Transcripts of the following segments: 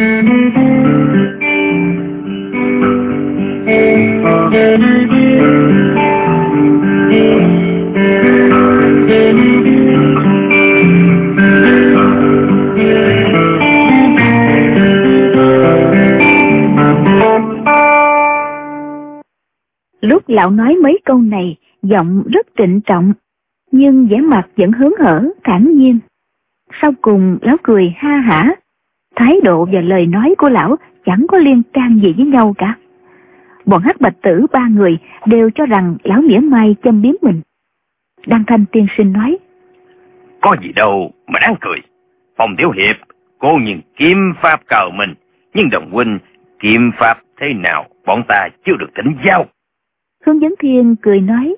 Lúc lão nói mấy câu này, giọng rất trịnh trọng, nhưng vẻ mặt vẫn hớn hở, thản nhiên. Sau cùng lão cười ha hả. Thái độ và lời nói của lão chẳng có liên can gì với nhau cả. Bọn Hắc Bạch Tử ba người đều cho rằng lão mỉa mai châm biếm mình. Đăng Thanh tiên sinh nói: Có gì đâu mà đáng cười. Phong Tiểu Hiệp cố nhiên kiếm pháp cờ mình, nhưng đồng huynh kiếm pháp thế nào bọn ta chưa được thỉnh giáo. Hướng Vấn Thiên cười nói: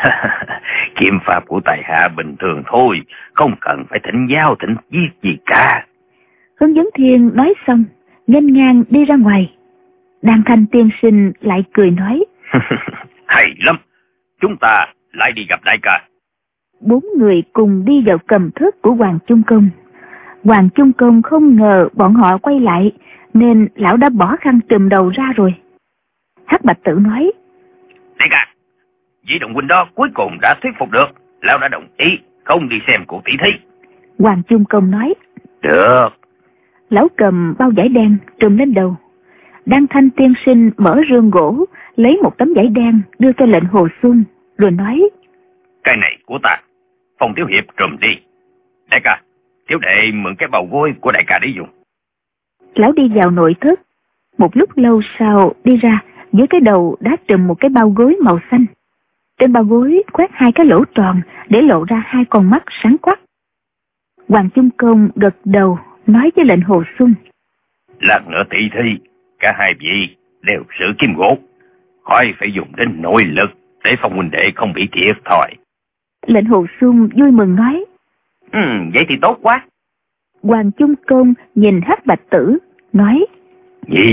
Kiếm pháp của tài hạ bình thường thôi, không cần phải thỉnh giáo thỉnh viết gì cả. Hướng Vấn Thiên nói xong, nghênh ngang đi ra ngoài. Đăng Thanh tiên sinh lại cười nói: Hay lắm, chúng ta lại đi gặp đại ca. 4 người cùng đi vào cầm thất của Hoàng Chung Công. Hoàng Chung Công không ngờ bọn họ quay lại, nên lão đã bỏ khăn trùm đầu ra rồi. Hắc Bạch Tử nói: Đại ca, vị đồng huynh đó cuối cùng đã thuyết phục được, lão đã đồng ý không đi xem cuộc tỷ thí. Hoàng Chung Công nói: Được. Lão cầm bao vải đen trùm lên đầu. Đăng Thanh tiên sinh mở rương gỗ, lấy một tấm vải đen đưa cho Lệnh Hồ Xuân, rồi nói: Cái này của ta, Phong Tiểu Hiệp trùm đi. Đại ca, tiểu đệ mượn cái bào gối của đại ca để dùng. Lão đi vào nội thất. Một lúc lâu sau đi ra, dưới cái đầu đã trùm một cái bao gối màu xanh. Trên bao gối khoét 2 cái lỗ tròn để lộ ra 2 con mắt sáng quắc. Hoàng Chung Công gật đầu nói với Lệnh Hồ Xuân: Lát nữa tỷ thi, cả hai vị đều sử kim gỗ, khỏi phải dùng đến nội lực để Phong huynh đệ không bị thiệt thòi. Lệnh Hồ Xuân vui mừng nói: Vậy thì tốt quá. Hoàng Chung Công nhìn Hắc Bạch Tử nói: Nhị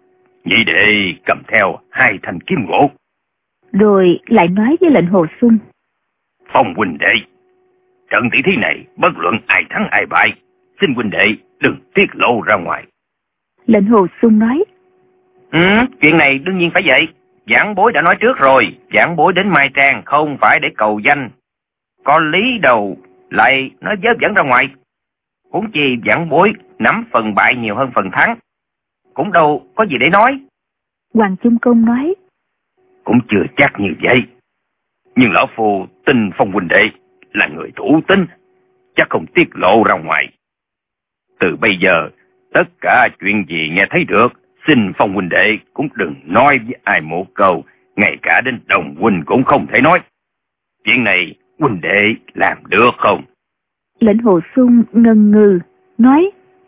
đệ cầm theo 2 thanh kim gỗ. Rồi lại nói với Lệnh Hồ Xuân: Phong huynh đệ, trận tỷ thí này bất luận ai thắng ai bại, xin huynh đệ đừng tiết lộ ra ngoài. Lệnh Hồ Xuân nói: Chuyện này đương nhiên phải vậy. Giảng bối đã nói trước rồi, giảng bối đến Mai Trang không phải để cầu danh, có lý đâu lại nói vớ vẩn ra ngoài. Huống chi giảng bối nắm phần bại nhiều hơn phần thắng, cũng đâu có gì để nói. Hoàng Chung Công nói: Cũng chưa chắc như vậy, nhưng lão phu tin Phong huynh đệ là người thủ tín, chắc không tiết lộ ra ngoài. Từ bây giờ tất cả chuyện gì nghe thấy được, xin Phong huynh đệ cũng đừng nói với ai một câu, ngay cả đến đồng huynh cũng không thể nói. Chuyện này huynh đệ làm được không? Lệnh Hồ Xuân ngần ngừ nói: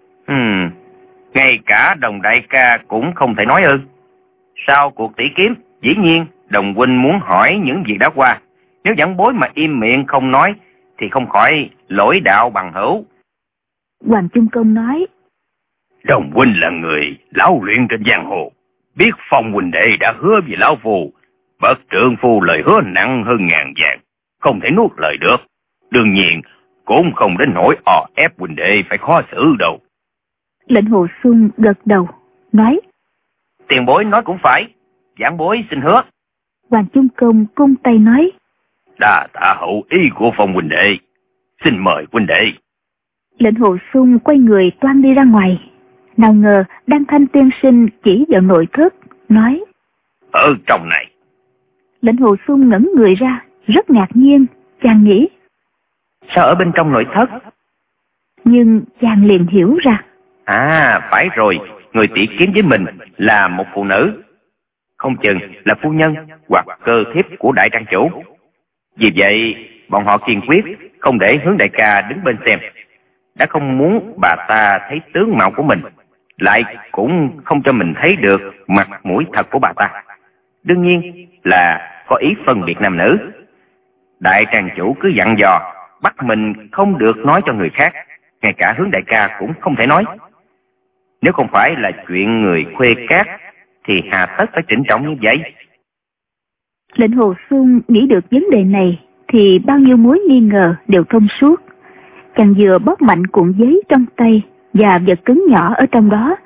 Ngay cả đồng đại ca cũng không thể nói ư? Sau cuộc tỷ kiếm, dĩ nhiên đồng huynh muốn hỏi những việc đã qua. Nếu giảng bối mà im miệng không nói thì không khỏi lỗi đạo bằng hữu. Hoàng Chung Công nói: Đồng huynh là người lão luyện trên giang hồ, biết Phong huynh đệ đã hứa với lão phu, bậc trượng phu lời hứa nặng hơn ngàn vàng, không thể nuốt lời được. Đương nhiên cũng không đến nỗi ép huynh đệ phải khó xử đâu. Lệnh Hồ Xuân gật đầu nói: Tiền bối nói cũng phải, giảng bối xin hứa. Hoàng Chung Công cung tay nói: Đa tạ hậu ý của Phong huynh đệ, xin mời huynh đệ. Lệnh Hồ Xuân quay người toan đi ra ngoài, nào ngờ Đăng Thanh tiên sinh chỉ vào nội thất nói: Ở trong này. Lệnh Hồ Xuân ngẩng người ra, rất ngạc nhiên. Chàng nghĩ: Sao ở bên trong nội thất? Nhưng chàng liền hiểu ra. Phải rồi, người tỷ kiếm với mình là một phụ nữ, không chừng là phu nhân hoặc cơ thiếp của đại trang chủ. Vì vậy bọn họ kiên quyết không để Hướng đại ca đứng bên xem. Đã không muốn bà ta thấy tướng mạo của mình, lại cũng không cho mình thấy được mặt mũi thật của bà ta. Đương nhiên là có ý phân biệt nam nữ. Đại trang chủ cứ dặn dò bắt mình không được nói cho người khác, ngay cả Hướng đại ca cũng không thể nói. Nếu không phải là chuyện người khuê cát thì hà tất phải trịnh trọng như vậy. Lệnh Hồ Xuân nghĩ được vấn đề này thì bao nhiêu mối nghi ngờ đều thông suốt. Chàng vừa bóp mạnh cuộn giấy trong tay và vật cứng nhỏ ở trong đó,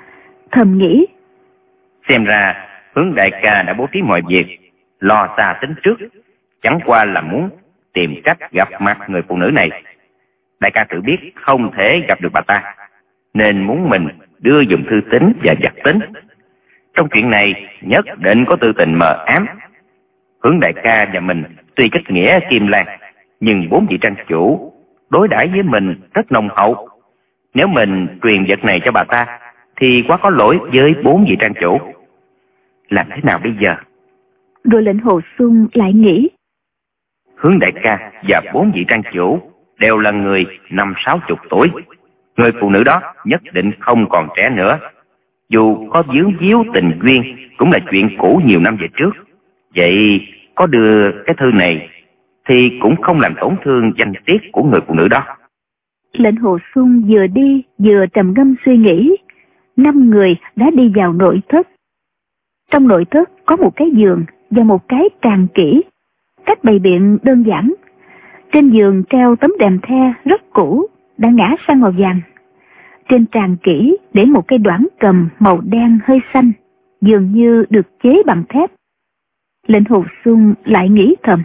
thầm nghĩ. Xem ra Hướng đại ca đã bố trí mọi việc, lo xa tính trước, chẳng qua là muốn tìm cách gặp mặt người phụ nữ này. Đại ca tự biết không thể gặp được bà ta, nên muốn mình đưa dùng thư tín và vật tín. Trong chuyện này nhất định có tư tình mờ ám. Hướng đại ca và mình tuy kết nghĩa kim lan, nhưng 4 vị trang chủ đối đãi với mình rất nồng hậu. Nếu mình truyền vật này cho bà ta thì quá có lỗi với 4 vị trang chủ. Làm thế nào bây giờ? Rồi lệnh Hồ Xuân lại nghĩ. Hướng đại ca và 4 vị trang chủ đều là người 50-60 tuổi. Người phụ nữ đó nhất định không còn trẻ nữa. Dù có vướng víu tình duyên cũng là chuyện cũ nhiều năm về trước. Vậy có đưa cái thư này thì cũng không làm tổn thương danh tiết của người phụ nữ đó. Lệnh Hồ Xuân vừa đi vừa trầm ngâm suy nghĩ. 5 người đã đi vào nội thất. Trong nội thất có một cái giường và một cái tràng kỹ. Cách bày biện đơn giản. Trên giường treo tấm đệm the rất cũ, đã ngã sang màu vàng. Trên tràng kỹ để một cây đoản cầm màu đen hơi xanh, dường như được chế bằng thép. Lệnh Hồ Xuân lại nghĩ thầm.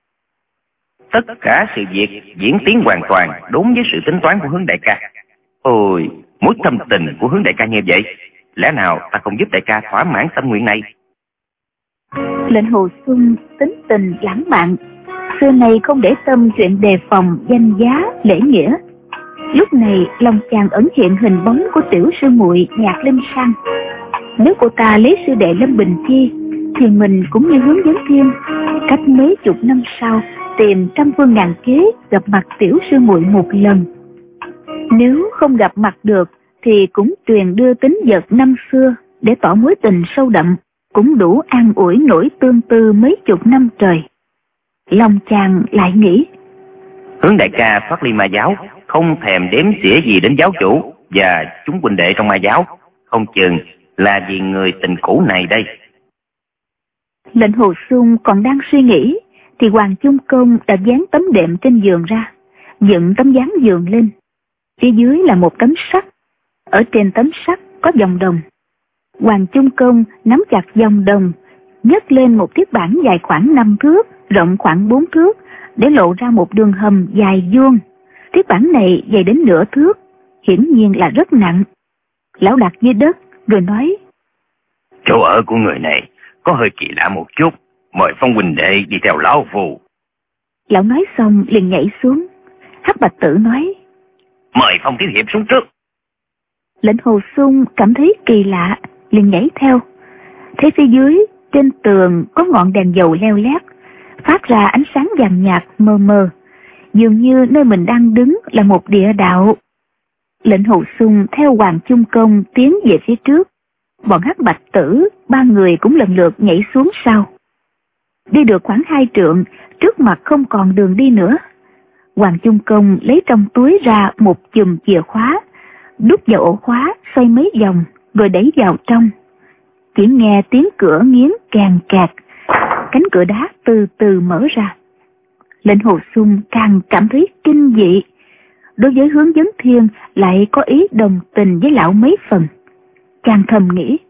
Tất cả sự việc diễn tiến hoàn toàn đúng với sự tính toán của Hướng đại ca. Ôi, mối thâm tình của Hướng đại ca như vậy, lẽ nào ta không giúp đại ca thỏa mãn tâm nguyện này? Lệnh Hồ Xuân tính tình lãng mạn, xưa nay không để tâm chuyện đề phòng danh giá lễ nghĩa. Lúc này lòng chàng ẩn hiện hình bóng của tiểu sư muội Nhạc Linh Sang. Nếu cô ta lấy sư đệ Lâm Bình Chi thì mình cũng như Hướng Vấn Thiên, cách mấy chục năm sau tìm trăm phương ngàn kế gặp mặt tiểu sư muội một lần. Nếu không gặp mặt được thì cũng truyền đưa tín vật năm xưa để tỏ mối tình sâu đậm, cũng đủ an ủi nỗi tương tư mấy chục năm trời. Lòng chàng lại nghĩ. Hướng đại ca thoát ly ma giáo, không thèm đếm xỉa gì đến giáo chủ và chúng huynh đệ trong ma giáo, không chừng là vì người tình cũ này đây. Lệnh Hồ Xuân còn đang suy nghĩ thì Hoàng Chung Công đã dán tấm đệm trên giường ra, dựng tấm dán giường lên. Phía dưới là một tấm sắt, ở trên tấm sắt có dòng đồng. Hoàng Chung Công nắm chặt dòng đồng, nhấc lên một thiết bản dài khoảng 5 thước, rộng khoảng 4 thước, để lộ ra một đường hầm dài vuông. Thiết bản này dày đến nửa thước, hiển nhiên là rất nặng. Lão đặt dưới đất rồi nói. Chỗ ở của người này có hơi kỳ lạ một chút, mời Phong huynh đệ đi theo lão phù. Lão nói xong liền nhảy xuống. Hắc Bạch Tử nói. Mời Phong thiếu hiệp xuống trước. Lệnh Hồ Xuân cảm thấy kỳ lạ, liền nhảy theo. Thấy phía dưới trên tường có ngọn đèn dầu leo lét, phát ra ánh sáng vàng nhạt mờ mờ, dường như nơi mình đang đứng là một địa đạo. Lệnh Hồ Xuân theo Hoàng Chung Công tiến về phía trước. Bọn Hắc Bạch Tử 3 người cũng lần lượt nhảy xuống sau. Đi được khoảng 2 trượng, trước mặt không còn đường đi nữa. Hoàng Chung Công lấy trong túi ra một chùm chìa khóa, đút vào ổ khóa xoay mấy vòng rồi đẩy vào trong. Chỉ nghe tiếng cửa nghiến càng kẹt, cánh cửa đá từ từ mở ra. Lệnh Hồ Xuân càng cảm thấy kinh dị. Đối với Hướng Vấn Thiên lại có ý đồng tình với lão mấy phần. Chàng thầm nghĩ.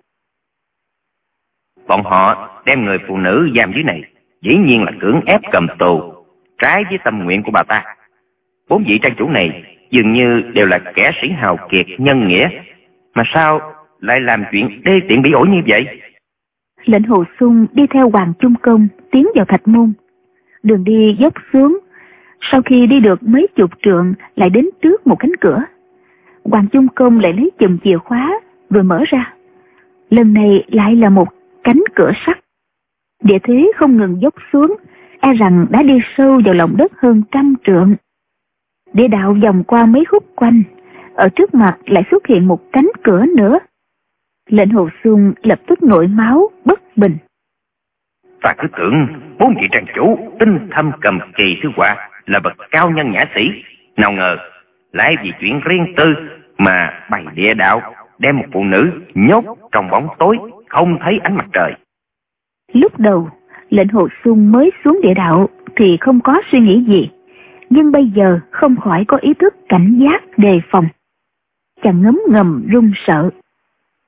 Bọn họ đem người phụ nữ giam dưới này, dĩ nhiên là cưỡng ép cầm tù, trái với tâm nguyện của bà ta. 4 vị trang chủ này dường như đều là kẻ sĩ hào kiệt nhân nghĩa, mà sao lại làm chuyện đê tiện bỉ ổi như vậy? Lệnh Hồ Xuân đi theo Hoàng Chung Công tiến vào thạch môn. Đường đi dốc xuống, sau khi đi được mấy chục trượng lại đến trước một cánh cửa. Hoàng Chung Công lại lấy chùm chìa khóa rồi mở ra. Lần này lại là một cánh cửa sắt. Địa thế không ngừng dốc xuống, e rằng đã đi sâu vào lòng đất hơn 100 trượng. Địa đạo vòng qua mấy khúc quanh, ở trước mặt lại xuất hiện một cánh cửa nữa. Lệnh Hồ Xuân lập tức nổi máu bất bình. Ta cứ tưởng 4 vị trang chủ tinh thâm cầm kỳ thư họa là bậc cao nhân nhã sĩ, nào ngờ lại vì chuyện riêng tư mà bày địa đạo, đem một phụ nữ nhốt trong bóng tối không thấy ánh mặt trời. Lúc đầu Lệnh Hồ Xuân mới xuống địa đạo thì không có suy nghĩ gì, nhưng bây giờ không khỏi có ý thức cảnh giác đề phòng. Chàng ngấm ngầm run sợ.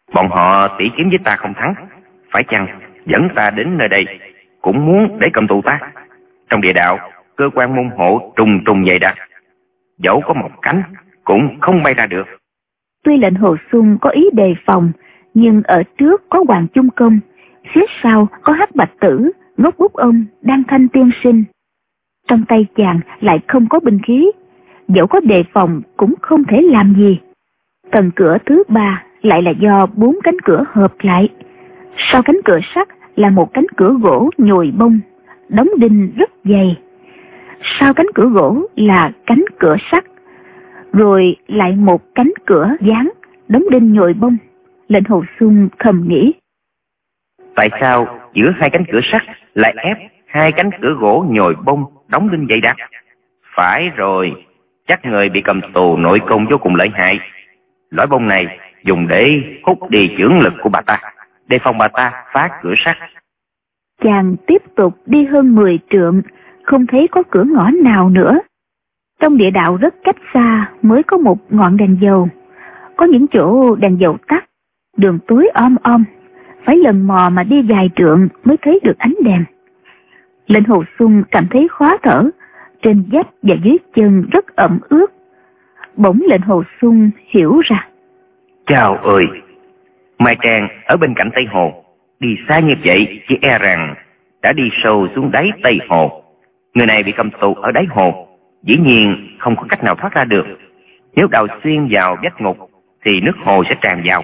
Bọn họ tỉ kiếm với ta không thắng, phải chăng dẫn ta đến nơi đây cũng muốn để cầm tù ta? Trong địa đạo, cơ quan môn hộ trùng trùng dày đặc, dẫu có một cánh cũng không bay ra được. Tuy lệnh Hồ Xuân có ý đề phòng, nhưng ở trước có Hoàng Chung Công, phía sau có Hắc Bạch Tử, Ngốc Bút Ông, Đan Thanh tiên sinh. Trong tay chàng lại không có binh khí, dẫu có đề phòng cũng không thể làm gì. Tầng cửa thứ 3 lại là do 4 cánh cửa hợp lại. Sau cánh cửa sắt là một cánh cửa gỗ nhồi bông, đóng đinh rất dày. Sau cánh cửa gỗ là cánh cửa sắt, rồi lại một cánh cửa dán, đóng đinh nhồi bông. Lệnh Hồ Xuân thầm nghĩ, tại sao giữa hai cánh cửa sắt lại ép hai cánh cửa gỗ nhồi bông đóng đinh dày đặc? Phải rồi, chắc người bị cầm tù nội công vô cùng lợi hại. Lõi bông này dùng để hút đi chưởng lực của bà ta, đề phòng bà ta phá cửa sắt. Chàng tiếp tục đi hơn 10 trượng, không thấy có cửa ngõ nào nữa. Trong địa đạo rất cách xa mới có một ngọn đèn dầu. Có những chỗ đèn dầu tắt, đường tối om om, phải lần mò mà đi vài trượng mới thấy được ánh đèn. Lệnh Hồ Xuân cảm thấy khó thở, trên vách và dưới chân rất ẩm ướt. Bỗng lệnh Hồ Xuân hiểu ra. Chào ơi, Mai Trang ở bên cạnh Tây Hồ, đi xa như vậy chỉ e rằng đã đi sâu xuống đáy Tây Hồ. Người này bị cầm tù ở đáy hồ, dĩ nhiên không có cách nào thoát ra được. Nếu đào xuyên vào vách ngục thì nước hồ sẽ tràn vào.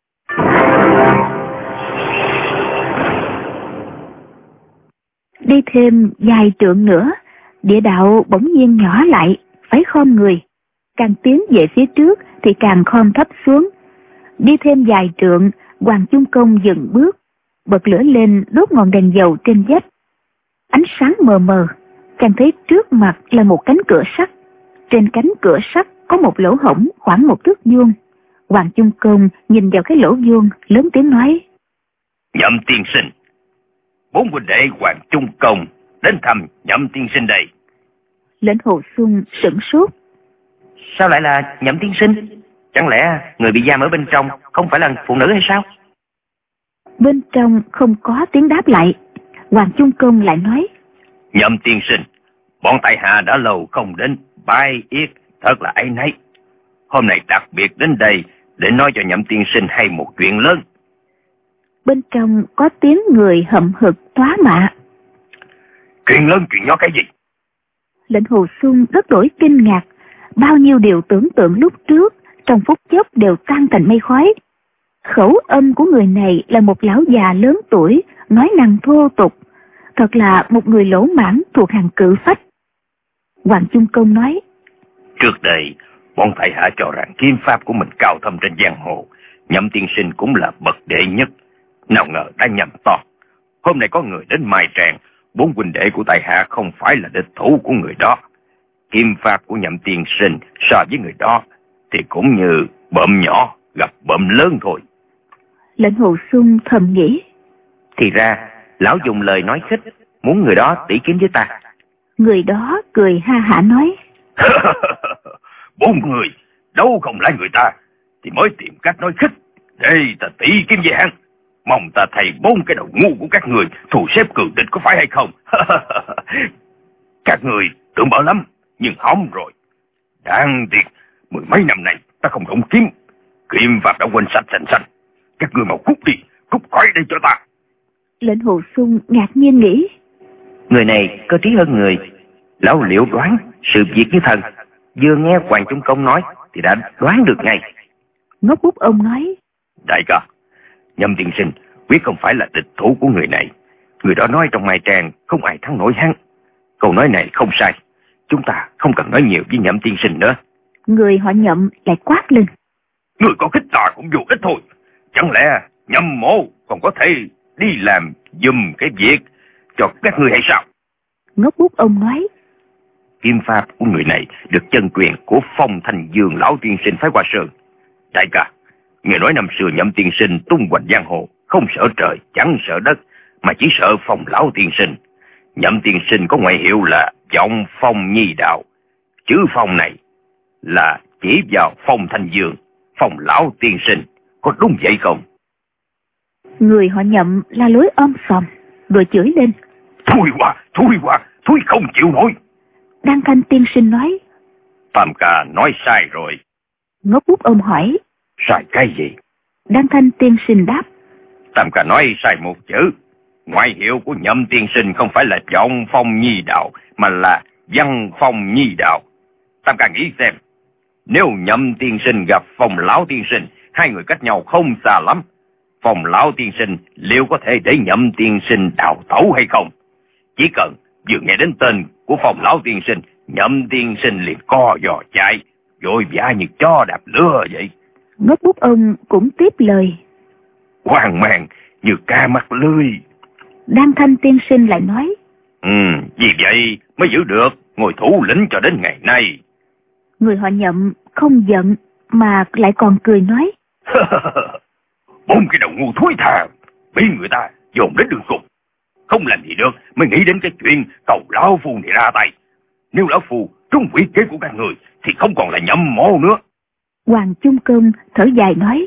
Đi thêm vài trượng nữa, địa đạo bỗng nhiên nhỏ lại, phải khom người. Càng tiến về phía trước thì càng khom thấp xuống. Đi thêm vài trượng, Hoàng Chung Công dừng bước, bật lửa lên đốt ngọn đèn dầu trên vách. Ánh sáng mờ mờ, chàng thấy trước mặt là một cánh cửa sắt. Trên cánh cửa sắt có một lỗ hổng khoảng 1 thước vuông. Hoàng Chung Công nhìn vào cái lỗ vuông, lớn tiếng nói: Nhậm tiên sinh, 4 huynh đệ Hoàng Chung Công đến thăm Nhậm tiên sinh đây. Lệnh Hồ Xuân sửng sốt. Sao lại là Nhậm tiên sinh? Chẳng lẽ người bị giam ở bên trong không phải là phụ nữ hay sao? Bên trong không có tiếng đáp lại. Hoàng Chung Công lại nói: Nhậm tiên sinh, bọn tại hạ đã lâu không đến bái yết, thật là áy náy. Hôm nay đặc biệt đến đây để nói cho Nhậm tiên sinh hay một chuyện lớn. Bên trong có tiếng người hậm hực thoá mạ. Chuyện lớn chuyện nhỏ cái gì? Lệnh Hồ Xuân rất đổi kinh ngạc. Bao nhiêu điều tưởng tượng lúc trước trong phút chốc đều tan thành mây khói. Khẩu âm của người này là một lão già lớn tuổi, nói năng thô tục, thật là một người lỗ mãng thuộc hàng cự phách. Hoàng Chung Công nói: Trước đây bọn tại hạ cho rằng kiếm pháp của mình cao thâm trên giang hồ, Nhậm tiên sinh cũng là bậc đệ nhất. Nào ngờ đã nhầm to. Hôm nay có người đến Mai Trang, 4 huynh đệ của tại hạ không phải là địch thủ của người đó. Kiếm pháp của Nhậm tiên sinh so với người đó thì cũng như bợm nhỏ gặp bợm lớn thôi. Lệnh Hồ Xuân thầm nghĩ: Thì ra lão dùng lời nói khích muốn người đó tỉ kiếm với ta. Người đó cười ha hả nói: 4 người đâu không lại người ta thì mới tìm cách nói khích để ta tỉ kiếm với hắn. Mong ta thầy 4 cái đầu ngu của các người thù xếp cường địch có phải hay không? Các người tưởng bảo lắm, nhưng hỏng rồi. Đáng tiếc, 10 mấy năm nay ta không động kiếm. Kiếm pháp đã quên sạch sành sanh. Các người mau cút đi, cút khỏi đây cho ta. Lệnh Hồ Xuân ngạc nhiên nghĩ: Người này có trí hơn người. Lão liệu đoán sự việc như thần. Vừa nghe Hoàng Chung Công nói thì đã đoán được ngay. Ngốc Bút Ông nói: Đại ca, Nhậm tiên sinh quyết không phải là địch thủ của người này. Người đó nói trong Mai Trang không ai thắng nổi hắn. Câu nói này không sai. Chúng ta không cần nói nhiều với Nhậm tiên sinh nữa. Người họ Nhậm lại quát lên: Người có khích ta cũng vô ích thôi. Chẳng lẽ Nhậm mộ còn có thể đi làm giùm cái việc cho các ngươi hay sao? Ngốc Bút Ông nói: Kiếm pháp của người này được chân truyền của Phong Thành Dương lão tiên sinh phái Hoa Sơn. Đại ca, người nói năm xưa Nhậm tiên sinh tung hoành giang hồ, không sợ trời, chẳng sợ đất, mà chỉ sợ Phong lão tiên sinh. Nhậm tiên sinh có ngoại hiệu là Vọng Phong Nhi Đạo. Chữ Phong này là chỉ vào Phong Thành Dương, Phong lão tiên sinh. Có đúng vậy không? Người họ Nhậm la lối om sòm, rồi chửi lên. Thôi quá, không chịu nổi. Đan Thanh tiên sinh nói. Tam ca nói sai rồi. Ngốc Bút ông hỏi. Sai cái gì? Đan Thanh tiên sinh đáp. Tam ca nói sai một chữ. Ngoại hiệu của Nhậm tiên sinh không phải là Trọng Phong Nhi Đạo, mà là Văn Phong Nhi Đạo. Tam ca nghĩ xem, nếu Nhậm tiên sinh gặp Phong lão tiên sinh, hai người cách nhau không xa lắm, Phong lão tiên sinh liệu có thể để Nhậm tiên sinh đào tẩu hay không? Chỉ cần vừa nghe đến tên của Phong lão tiên sinh, Nhậm tiên sinh liền co giò chạy, vội vã như chó đạp lửa vậy. Ngốc Bút ông cũng tiếp lời. Hoang mang như cá mắc lưới. Đan Thanh tiên sinh lại nói. Vì vậy mới giữ được ngôi thủ lĩnh cho đến ngày nay. Người họ Nhậm không giận mà lại còn cười nói. Bốn cái đầu ngu thối tha, bị người ta dồn đến đường cùng. Không làm gì được mới nghĩ đến cái chuyện cầu lão phu này ra tay. Nếu lão phu trúng quỷ kế của các người thì không còn là Nhậm mộ nữa. Hoàng Chung Công thở dài nói.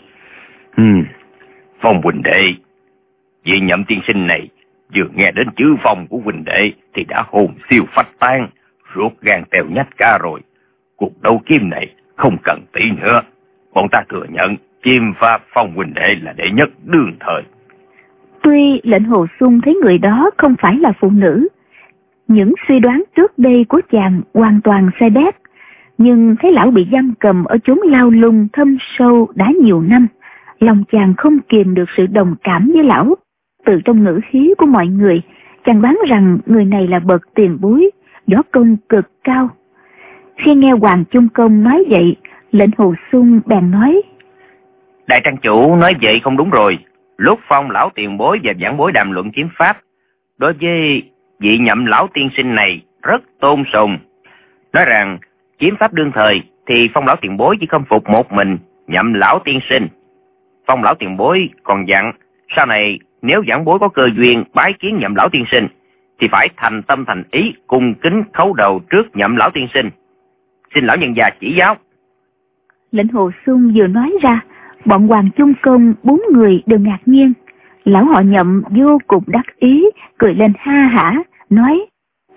Phong huynh đệ, vị Nhậm tiên sinh này vừa nghe đến chữ Phong của huynh đệ thì đã hồn siêu phách tan, ruột gan teo nhách cả rồi. Cuộc đấu kiếm này không cần tí nữa. Bọn ta thừa nhận kiếm pháp Phong huynh đệ là đệ nhất đương thời. Tuy lệnh Hồ Xuân thấy người đó không phải là phụ nữ, những suy đoán trước đây của chàng hoàn toàn sai bét, nhưng thấy lão bị giam cầm ở chốn lao lung thâm sâu đã nhiều năm, lòng chàng không kìm được sự đồng cảm với lão. Từ trong ngữ khí của mọi người, chàng đoán rằng người này là bậc tiền bối, võ công cực cao. Khi nghe Hoàng Chung Công nói vậy, lệnh Hồ Xuân bèn nói. Đại trang chủ nói vậy không đúng rồi. Lúc Phong lão tiền bối và giảng bối đàm luận kiếm pháp, đối với vị Nhậm lão tiên sinh này rất tôn sùng, nói rằng kiếm pháp đương thời thì Phong lão tiền bối chỉ khâm phục một mình Nhậm lão tiên sinh. Phong lão tiền bối còn dặn sau này nếu giảng bối có cơ duyên bái kiến Nhậm lão tiên sinh thì phải thành tâm thành ý cung kính khấu đầu trước Nhậm lão tiên sinh, xin lão nhân gia chỉ giáo. Lệnh Hồ Xuân vừa nói ra, bọn Hoàng Chung Công 4 người đều ngạc nhiên. Lão họ Nhậm vô cùng đắc ý, cười lên ha hả, nói.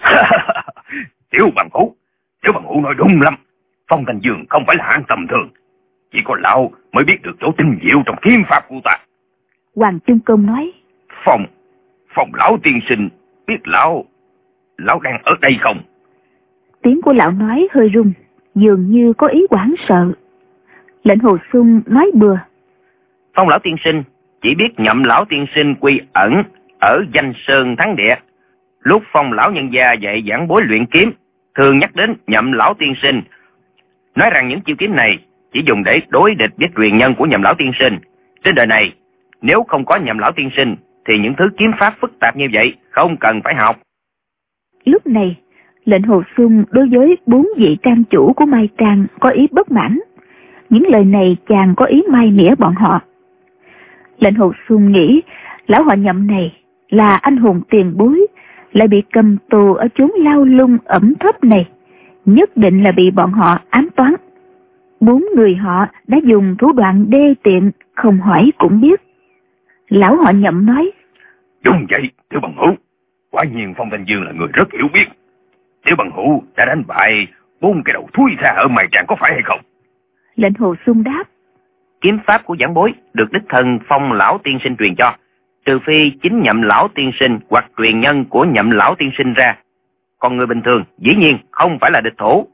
Tiểu bằng hữu nói đúng lắm. Phong Thành Dương không phải là hạng tầm thường. Chỉ có lão mới biết được chỗ tinh diệu trong kiếm pháp của ta. Hoàng Chung Công nói. Phong lão tiên sinh biết lão đang ở đây không? Tiếng của lão nói hơi rung, dường như có ý hoảng sợ. Lệnh Hồ Xuân nói bừa. Phong lão tiên sinh chỉ biết Nhậm lão tiên sinh quy ẩn ở Danh Sơn Thắng Địa. Lúc Phong lão nhân gia dạy giảng bối luyện kiếm, thường nhắc đến Nhậm lão tiên sinh, nói rằng những chiêu kiếm này chỉ dùng để đối địch với truyền nhân của Nhậm lão tiên sinh. Trên đời này, nếu không có Nhậm lão tiên sinh thì những thứ kiếm pháp phức tạp như vậy không cần phải học. Lúc này, lệnh Hồ Xuân đối với 4 vị trang chủ của Mai Trang có ý bất mãn. Những lời này chàng có ý mai mỉa bọn họ. Lệnh Hồ Xuân nghĩ lão họ Nhậm này là anh hùng tiền bối, lại bị cầm tù ở chốn lao lung ẩm thấp này, nhất định là bị bọn họ ám toán. 4 người họ đã dùng thủ đoạn đê tiện, không hỏi cũng biết. Lão họ Nhậm nói. Đúng vậy, Tiểu bằng hữu, quả nhiên Phong Thanh Dương là người rất hiểu biết. Tiểu bằng hữu đã đánh bại 4 cái đầu thúi tha ở Mai Tràng có phải hay không? Lệnh Hồ Xuân đáp. Kiếm pháp của giảng bối được đích thân Phong lão tiên sinh truyền cho, trừ phi chính Nhậm lão tiên sinh hoặc truyền nhân của Nhậm lão tiên sinh ra. Còn người bình thường dĩ nhiên không phải là địch thủ.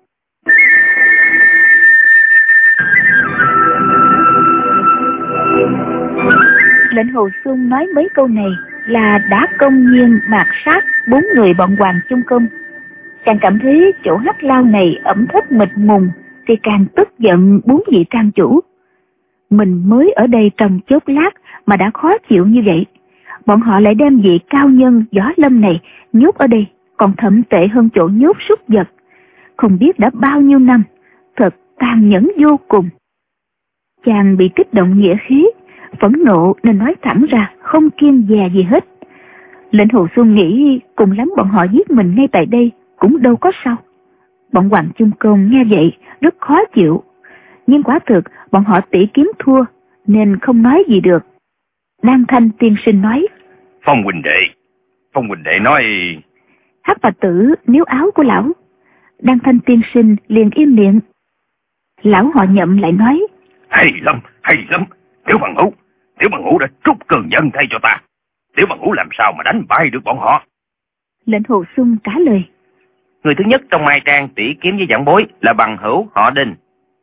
Lệnh Hồ Xuân nói mấy câu này là đã công nhiên mạt sát 4 người bọn Hoàng Chung Công. Chàng cảm thấy chỗ hắc lao này ẩm thấp mịt mùng thì càng tức giận 4 vị trang chủ. Mình mới ở đây trong chốc lát mà đã khó chịu như vậy, bọn họ lại đem vị cao nhân võ lâm này nhốt ở đây, còn thậm tệ hơn chỗ nhốt súc vật. Không biết đã bao nhiêu năm, thật tàn nhẫn vô cùng. Chàng bị kích động nghĩa khí, phẫn nộ nên nói thẳng ra, không kiêng dè gì hết. Lệnh Hồ Xuân nghĩ cùng lắm bọn họ giết mình ngay tại đây cũng đâu có sao. Bọn Hoàng Chung Công nghe vậy rất khó chịu, nhưng quả thực bọn họ tỷ kiếm thua nên không nói gì được. Đan Thanh tiên sinh nói. Phong huynh đệ nói. Hắc Bạch Tử níu áo của lão. Đan Thanh tiên sinh liền im miệng. Lão họ Nhậm lại nói. Hay lắm. Tiểu bằng hữu đã trút cơn giận thay cho ta. Tiểu bằng hữu làm sao mà đánh bại được bọn họ? Lệnh Hồ Xuân trả lời. Người thứ nhất trong Mai Trang tỷ kiếm với Vãn Bối là bằng hữu họ Đinh.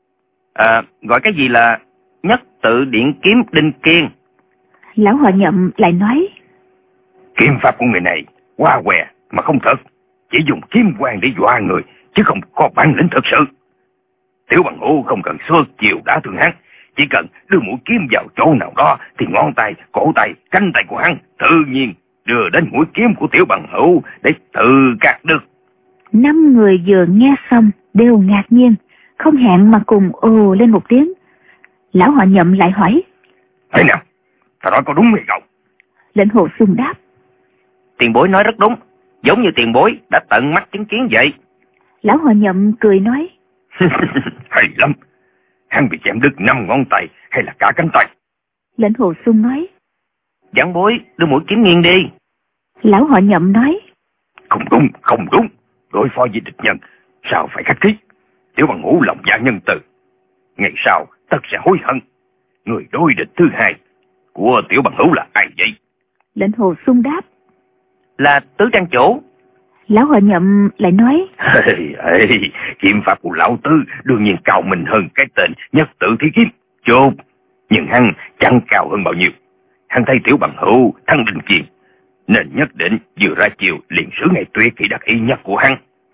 Gọi cái gì là nhất tự điện kiếm Đinh Kiên. Lão họ Nhậm lại nói. Kiếm pháp của người này quá què mà không thật. Chỉ dùng kiếm quang để dọa người, chứ không có bản lĩnh thật sự. Tiểu bằng hữu không cần xưa chiều đã thương hắn. Chỉ cần đưa mũi kiếm vào chỗ nào đó thì ngón tay, cổ tay, cánh tay của hắn tự nhiên đưa đến mũi kiếm của tiểu bằng hữu để tự cắt được. 5 người vừa nghe xong đều ngạc nhiên, không hẹn mà cùng ồ lên một tiếng. Lão họ Nhậm lại hỏi. Thế nào? Ta nói có đúng hay không? Lệnh Hồ Xuân đáp. Tiền bối nói rất đúng, giống như tiền bối đã tận mắt chứng kiến vậy. Lão họ Nhậm cười nói. Hay lắm. Hắn bị chém đứt 5 ngón tay hay là cả cánh tay? Lệnh Hồ Xuân nói. Vãn Bối đưa mũi kiếm nghiêng đi. Lão họ Nhậm nói. Không đúng. Đối phó với địch nhân sao phải khách khí? Tiểu bằng hữu lòng dạ nhân từ, ngày sau tất sẽ hối hận. Người đối địch thứ hai của tiểu bằng hữu là ai vậy? Lệnh Hồ Xuân đáp. Là Tứ Trang chủ. Lão họ Nhậm lại nói. Kiếm pháp của lão Tứ đương nhiên cao minh hơn cái tên nhất tự thi kiếm chốt, nhưng hắn chẳng cao hơn bao nhiêu. Hắn thấy tiểu bằng hữu thăng Đinh Kiên nên nhất định vừa ra chiều liền sử ngày tuyệt kỹ đắc ý nhất của hắn.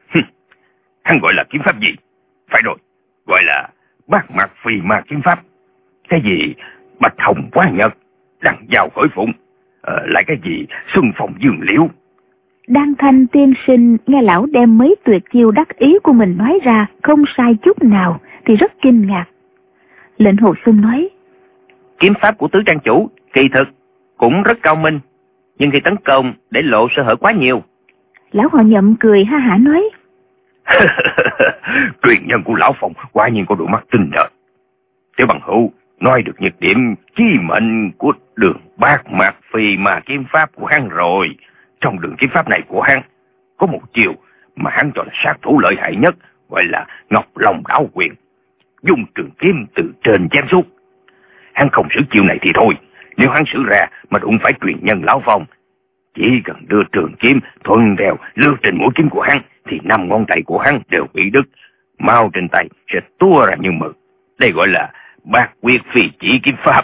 Hắn gọi là kiếm pháp gì? Phải rồi, gọi là Bát Mạc Phi Ma kiếm pháp. Cái gì Bạch Hồng Quá Nhật, Đằng Dao Khởi Phụng, lại cái gì Xuân Phong Dương Liễu. Đan Thanh tiên sinh nghe lão đem mấy tuyệt chiêu đắc ý của mình nói ra không sai chút nào thì rất kinh ngạc. Lệnh Hồ Xuân nói. Kiếm pháp của Tứ Trang chủ kỳ thực cũng rất cao minh, nhưng khi tấn công để lộ sơ hở quá nhiều. Lão họ Nhậm cười ha hả nói. Truyền nhân của lão Phong quả nhiên có đôi mắt tinh đời. Tiểu bằng hữu nói được nhược điểm chí mệnh của đường Bát Mạc Phi Ma kiếm pháp của hắn rồi. Trong đường kiếm pháp này của hắn có một chiều mà hắn cho là sát thủ lợi hại nhất, gọi là Ngọc Long Đảo Quyền, dùng trường kiếm từ trên chém xuống. Hắn không sử chiều này thì thôi, nếu hắn sử ra mà đụng phải truyền nhân lão Phong, chỉ cần đưa trường kiếm thuận theo lướt trên mũi kiếm của hắn thì 5 ngón tay của hắn đều bị đứt, máu trên tay sẽ tua ra như mực. Đây gọi là bát quyết phi chỉ kiếm pháp.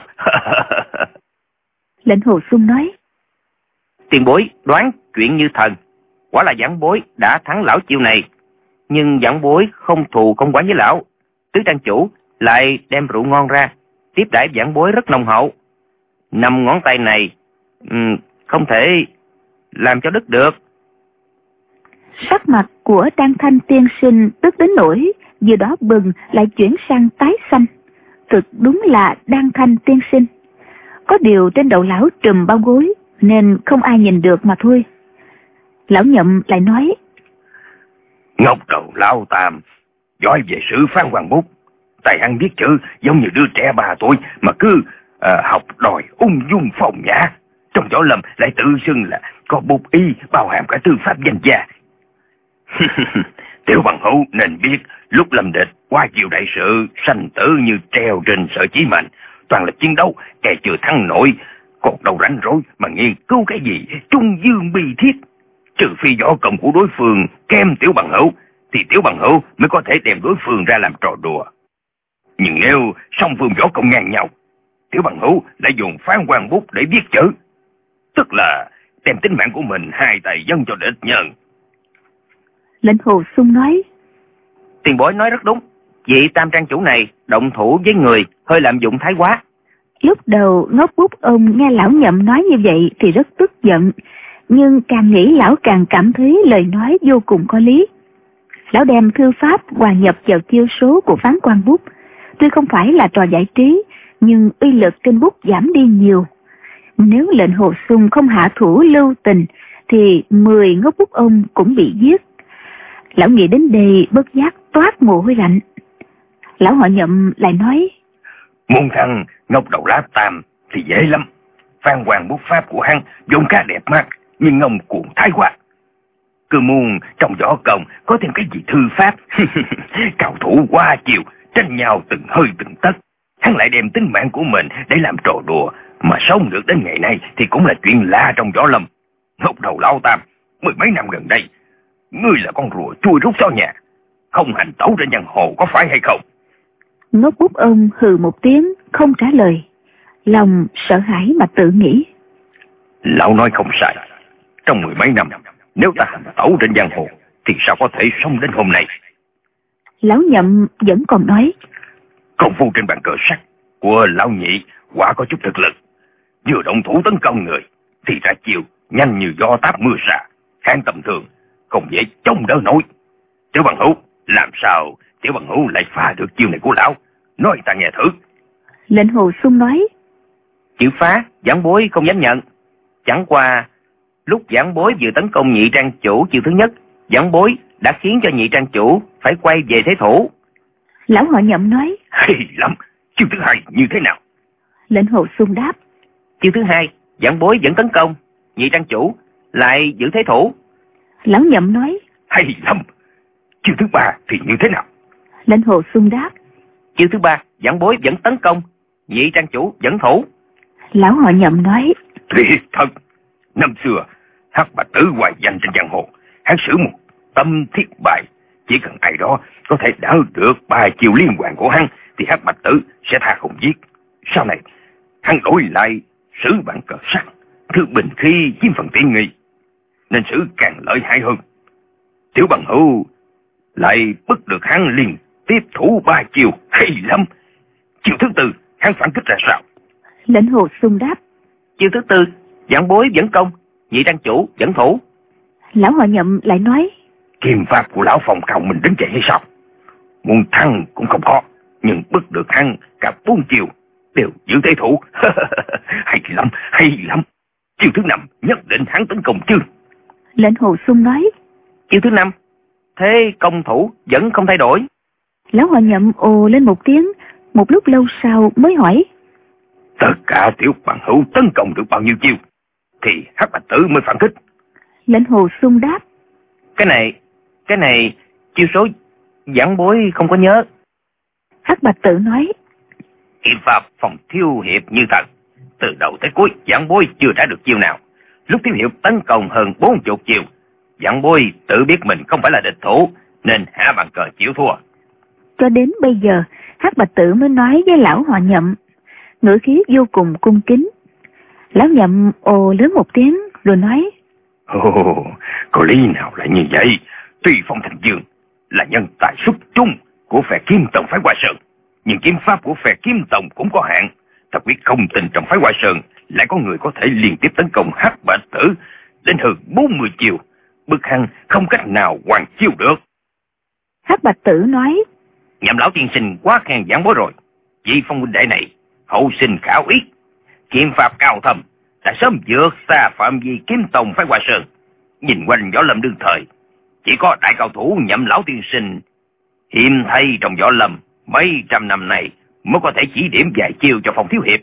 Lệnh Hồ Xuân nói. Tiền bối đoán chuyện như thần, quả là Vãn Bối đã thắng lão chiêu này, nhưng Vãn Bối không thù không oán với lão. Tứ Trang chủ lại đem rượu ngon ra tiếp đãi Vãn Bối rất nồng hậu. 5 ngón tay này không thể làm cho đứt được. Sắc mặt của Đan Thanh tiên sinh tức đến nỗi vừa đó bừng lại chuyển sang tái xanh. Thực đúng là Đan Thanh tiên sinh. Có điều trên đầu lão trùm bao gối nên không ai nhìn được mà thôi. Lão Nhậm lại nói. Ngọc đầu lão Tam giỏi về sử phán hoàng bút, tài hắn viết chữ giống như đứa trẻ 3 tuổi mà cứ học đòi ung dung phong nhã. Trong võ lâm lại tự xưng là có bút y bao hàm cả tư pháp danh gia. Tiểu bằng hữu nên biết lúc lâm địch qua chiều đại sự sanh tử như treo trên sợi chí mệnh, toàn là chiến đấu kẻ chưa thắng nổi, còn đâu rảnh rỗi mà nghiên cứu cái gì trung dương bi thiết. Trừ phi võ công của đối phương kém tiểu bằng hữu thì tiểu bằng hữu mới có thể đem đối phương ra làm trò đùa. Nhưng nếu song phương võ công ngang nhau, tiểu bằng hữu lại dùng phán quan bút để viết chữ, tức là đem tính mạng của mình hai tay dâng cho địch nhân. Lệnh Hồ Xuân nói. Tiền bối nói rất đúng, vị Tam Trang chủ này động thủ với người hơi lạm dụng thái quá. Lúc đầu Ngốc Bút ông nghe lão Nhậm nói như vậy thì rất tức giận, nhưng càng nghĩ lão càng cảm thấy lời nói vô cùng có lý. Lão đem thư pháp hòa nhập vào chiêu số của phán quan bút, tuy không phải là trò giải trí, nhưng uy lực trên bút giảm đi nhiều. Nếu lệnh Hồ Xuân không hạ thủ lưu tình thì 10 Ngốc Bút ông cũng bị giết. Lão nghĩ đến đây bất giác toát mồ hôi lạnh. Lão họ Nhậm lại nói. Muốn thằng Ngọc đầu lá Tam thì dễ lắm, Phan Hoàng bút pháp của hắn vốn khá đẹp mắt, nhưng ông cuồng thái quá. Cứ muốn trong võ công có thêm cái gì thư pháp. Cao thủ quá chiều, tranh nhau từng hơi từng tấc. Hắn lại đem tính mạng của mình để làm trò đùa, mà sống được đến ngày nay thì cũng là chuyện lạ trong võ lâm. Ngốc đầu lão Tam, mười mấy năm gần đây, ngươi là con rùa chui rút sau nhà, không hành tẩu trên giang hồ có phải hay không? Ngốc Út ông hừ một tiếng không trả lời, lòng sợ hãi mà tự nghĩ. Lão nói không sai, trong mười mấy năm nếu ta hành tẩu trên giang hồ thì sao có thể sống đến hôm nay? Lão Nhậm vẫn còn nói. Công phu trên bàn cờ sắt của lão Nhị quả có chút thực lực, vừa động thủ tấn công người thì ra chiều nhanh như gió táp mưa xả, kháng tầm thường không dễ chống đỡ nổi. Tiểu Bằng Hữu, làm sao Tiểu Bằng Hữu lại phá được chiêu này của lão? Nói ta nghe thử. Lệnh Hồ Xuân nói. Chữ phá giảng bối không dám nhận, chẳng qua lúc giảng bối vừa tấn công Nhị trang chủ chiêu thứ nhất, giảng bối đã khiến cho Nhị trang chủ phải quay về thế thủ. Lão Họ Nhậm nói. Hay lắm, chiêu thứ hai như thế nào? Lệnh Hồ Xuân đáp. Chiêu thứ hai, giảng bối vẫn tấn công, Nhị trang chủ lại giữ thế thủ. Lão Nhậm nói. Hay lắm, chiêu thứ ba thì như thế nào? Lệnh Hồ Xuân đáp. Chiêu thứ ba, giảng bối vẫn tấn công, Nhị trang chủ vẫn thủ. Lão Họ Nhậm nói. Thiệt thật, năm xưa Hắc Bạch Tử hoài danh trên giang hồ, hắn sử một tâm thiết bài, chỉ cần ai đó có thể đỡ được ba chiêu liên hoàn của hắn thì Hắc Bạch Tử sẽ tha không giết. Sau này hắn đổi lại sử bản cờ sắt, thứ bình khí chiếm phần tiện nghi, nên sử càng lợi hại hơn. Tiểu Bằng Hữu lại bắt được hắn liên tiếp thủ ba chiêu, hay lắm. Chiêu thứ tư hắn phản kích ra sao? Lệnh Hồ Xuân đáp. Chiêu thứ tư, giảng bối vẫn công, Nhị trang chủ vẫn thủ. Lão Họ Nhậm lại nói. Kim pháp của lão phòng cao mình đến vậy hay sao? Muốn thắng cũng không có, nhưng bắt được hắn cả 4 chiều đều giữ thế thủ. Hay lắm, hay lắm. Chiêu thứ năm nhất định hắn tấn công chứ? Lệnh Hồ Xuân nói. Chiêu thứ năm, thế công thủ vẫn không thay đổi. Lão Họ Nhậm ồ lên một tiếng, một lúc lâu sau mới hỏi. Tất cả Tiểu Bằng Hữu tấn công được bao nhiêu chiêu thì Hắc Bạch Tử mới phản kích? Lệnh Hồ Xuân đáp. Cái này chiêu số giảng bối không có nhớ. Hắc Bạch Tử nói. Kiếm pháp phòng Thiếu Hiệp như thật, từ đầu tới cuối giảng bối chưa trả được chiêu nào. Lúc Thiếu Hiệp tấn công hơn 40 chiêu, giảng bối tự biết mình không phải là địch thủ nên hạ bàn cờ chịu thua. Cho đến bây giờ Hắc Bạch Tử mới nói với lão Họ Nhậm, ngữ khí vô cùng cung kính. Lão Nhậm ồ lớn một tiếng rồi nói. Ồ, có lý nào lại như vậy? Tuy Phong Thành Dương là nhân tài xuất chúng của phe Kim Tông phái Hoa Sơn, nhưng kiếm pháp của phe Kim Tông cũng có hạn. Ta quyết không tin trong phái Hoa Sơn lại có người có thể liên tiếp tấn công Hắc Bạch Tử đến hơn 40 chiều, bức hắn không cách nào hoàn chiêu được. Hắc Bạch Tử nói. Nhậm lão tiên sinh quá khen giảng bối rồi. Vị Phong huynh đệ này hậu sinh khả úy, kiếm pháp cao thâm, đã sớm vượt xa phạm vi Kiếm Tông phái Hoa Sơn. Nhìn quanh võ lâm đương thời, chỉ có đại cao thủ Nhậm lão tiên sinh hiếm thấy trong võ lâm mấy trăm năm này mới có thể chỉ điểm vài chiêu cho Phong thiếu hiệp.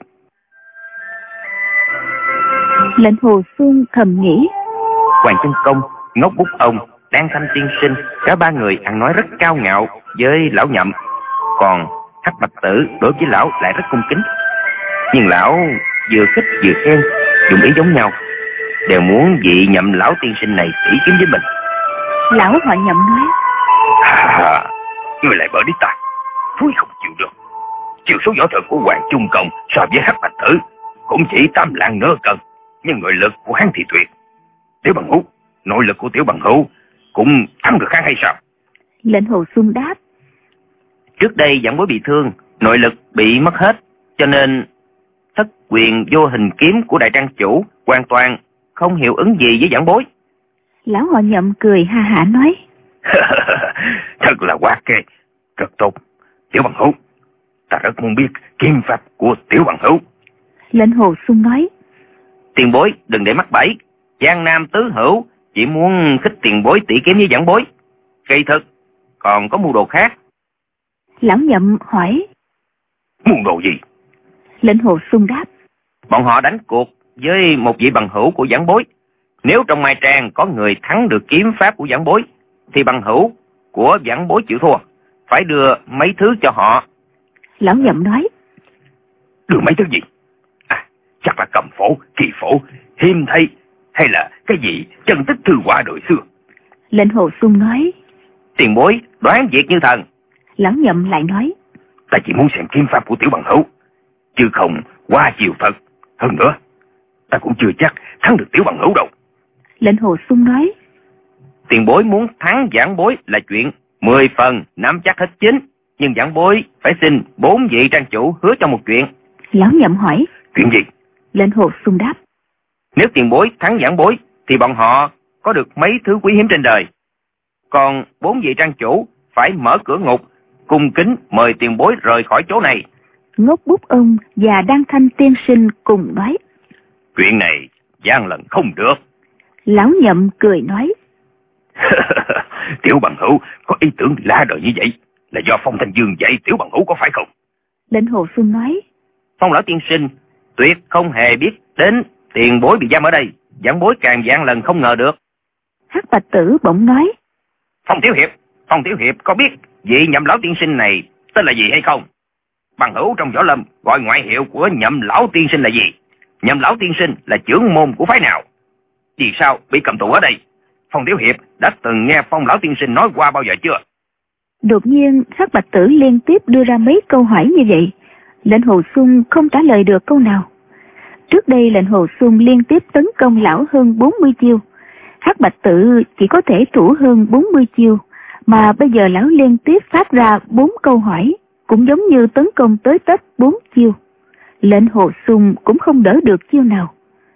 Lệnh Hồ Xuân thầm nghĩ. Hoàng Chân Công, Ngốc Bút Ông, Đan Thanh tiên sinh, cả ba người ăn nói rất cao ngạo với lão Nhậm, còn Hắc Bạch Tử đối với lão lại rất cung kính. Nhưng lão vừa khích vừa khen, dùng ý giống nhau, đều muốn vị Nhậm lão tiên sinh này tỉ kiếm với mình. Lão Họ Nhậm nói. Người lại bở đi ta, thúi không chịu được. Chiều số võ thuật của Hoàng Trung Công so với Hắc Bạch Tử cũng chỉ 8 lạng nửa cân, nhưng nội lực của hắn thì tuyệt. Tiểu Bằng Hữu, nội lực của Tiểu Bằng Hữu cũng thắng được hắn hay sao? Lệnh Hồ Xuân đáp. Trước đây giảng bối bị thương, nội lực bị mất hết, cho nên thất quyền vô hình kiếm của đại trang chủ hoàn toàn không hiệu ứng gì với giảng bối. Lão Họ Nhậm cười ha hả nói. Thật là quá kê, rất tốt. Tiểu Bằng Hữu, ta rất muốn biết kiếm pháp của Tiểu Bằng Hữu. Lệnh Hồ Xuân nói. Tiền bối đừng để mắc bẫy, Giang Nam tứ hữu chỉ muốn khích tiền bối tỉ kiếm với giảng bối, kỳ thực còn có mưu đồ khác. Lão Nhậm hỏi. Mưu đồ gì? Lệnh Hồ Xuân đáp. Bọn họ đánh cuộc với một vị bằng hữu của giảng bối. Nếu trong mai trang có người thắng được kiếm pháp của giảng bối, thì bằng hữu của giảng bối chịu thua, phải đưa mấy thứ cho họ. Lão Nhậm nói. Đưa mấy thứ gì? Chắc là cầm phổ, kỳ phổ, hiêm thây, hay là cái gì chân tích thư họa đời xưa. Lệnh Hồ Xuân nói. Tiền bối đoán việc như thần. Lão Nhậm lại nói. Ta chỉ muốn xem kiếm pháp của tiểu bằng hữu, chứ không qua chiều Phật. Hơn nữa, ta cũng chưa chắc thắng được tiểu bằng hữu đâu. Lệnh Hồ Xuân nói. Tiền bối muốn thắng giảng bối là chuyện 10 phần nắm chắc hết chính, nhưng giảng bối phải xin 4 vị trang chủ hứa cho một chuyện. Lão Nhậm hỏi. Chuyện gì? Lệnh Hồ Xuân đáp. Nếu tiền bối thắng giảng bối thì bọn họ có được mấy thứ quý hiếm trên đời. Còn 4 vị trang chủ phải mở cửa ngục, cung kính mời tiền bối rời khỏi chỗ này. Ngốc Bút Ông và Đan Thanh tiên sinh cùng nói. Chuyện này gian lận không được. Lão Nhậm cười nói. Tiểu bằng hữu có ý tưởng la đời như vậy là do Phong Thanh Dương dạy tiểu bằng hữu, có phải không? Lệnh Hồ Xuân nói. Phong lão tiên sinh tuyệt không hề biết đến tiền bối bị giam ở đây, giảng bối càng gian lần không ngờ được. Hắc Bạch Tử bỗng nói. Phong Tiểu Hiệp có biết vị Nhậm lão tiên sinh này tên là gì hay không? Bằng hữu trong võ lâm gọi ngoại hiệu của Nhậm lão tiên sinh là gì? Nhậm lão tiên sinh là trưởng môn của phái nào? Vì sao bị cầm tù ở đây? Phong Tiểu Hiệp đã từng nghe Phong lão tiên sinh nói qua bao giờ chưa? Đột nhiên Hắc Bạch Tử liên tiếp đưa ra mấy câu hỏi như vậy. Lệnh Hồ Xuân không trả lời được câu nào. Trước đây Lệnh Hồ Xuân liên tiếp tấn công lão hơn 40 chiêu. Hắc Bạch Tử chỉ có thể thủ hơn 40 chiêu, mà bây giờ lão liên tiếp phát ra 4 câu hỏi, cũng giống như tấn công tới tấp 4 chiêu. Lệnh Hồ Xuân cũng không đỡ được chiêu nào.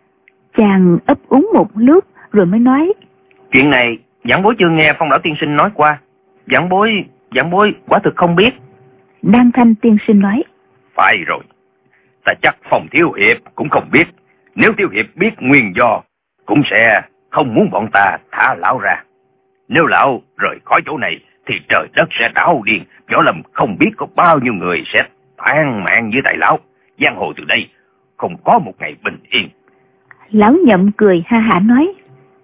Chàng ấp úng một lúc rồi mới nói. Chuyện này giảng bối chưa nghe Phong lão tiên sinh nói qua. Giảng bối quả thực không biết. Đan Thanh tiên sinh nói. Phải rồi, ta chắc Phong Thiếu Hiệp cũng không biết. Nếu Thiếu Hiệp biết nguyên do, cũng sẽ không muốn bọn ta thả lão ra. Nếu lão rời khỏi chỗ này thì trời đất sẽ đảo điên, võ lâm không biết có bao nhiêu người sẽ than mạng dưới tay lão. Giang hồ từ đây không có một ngày bình yên. Lão Nhậm cười ha hả nói.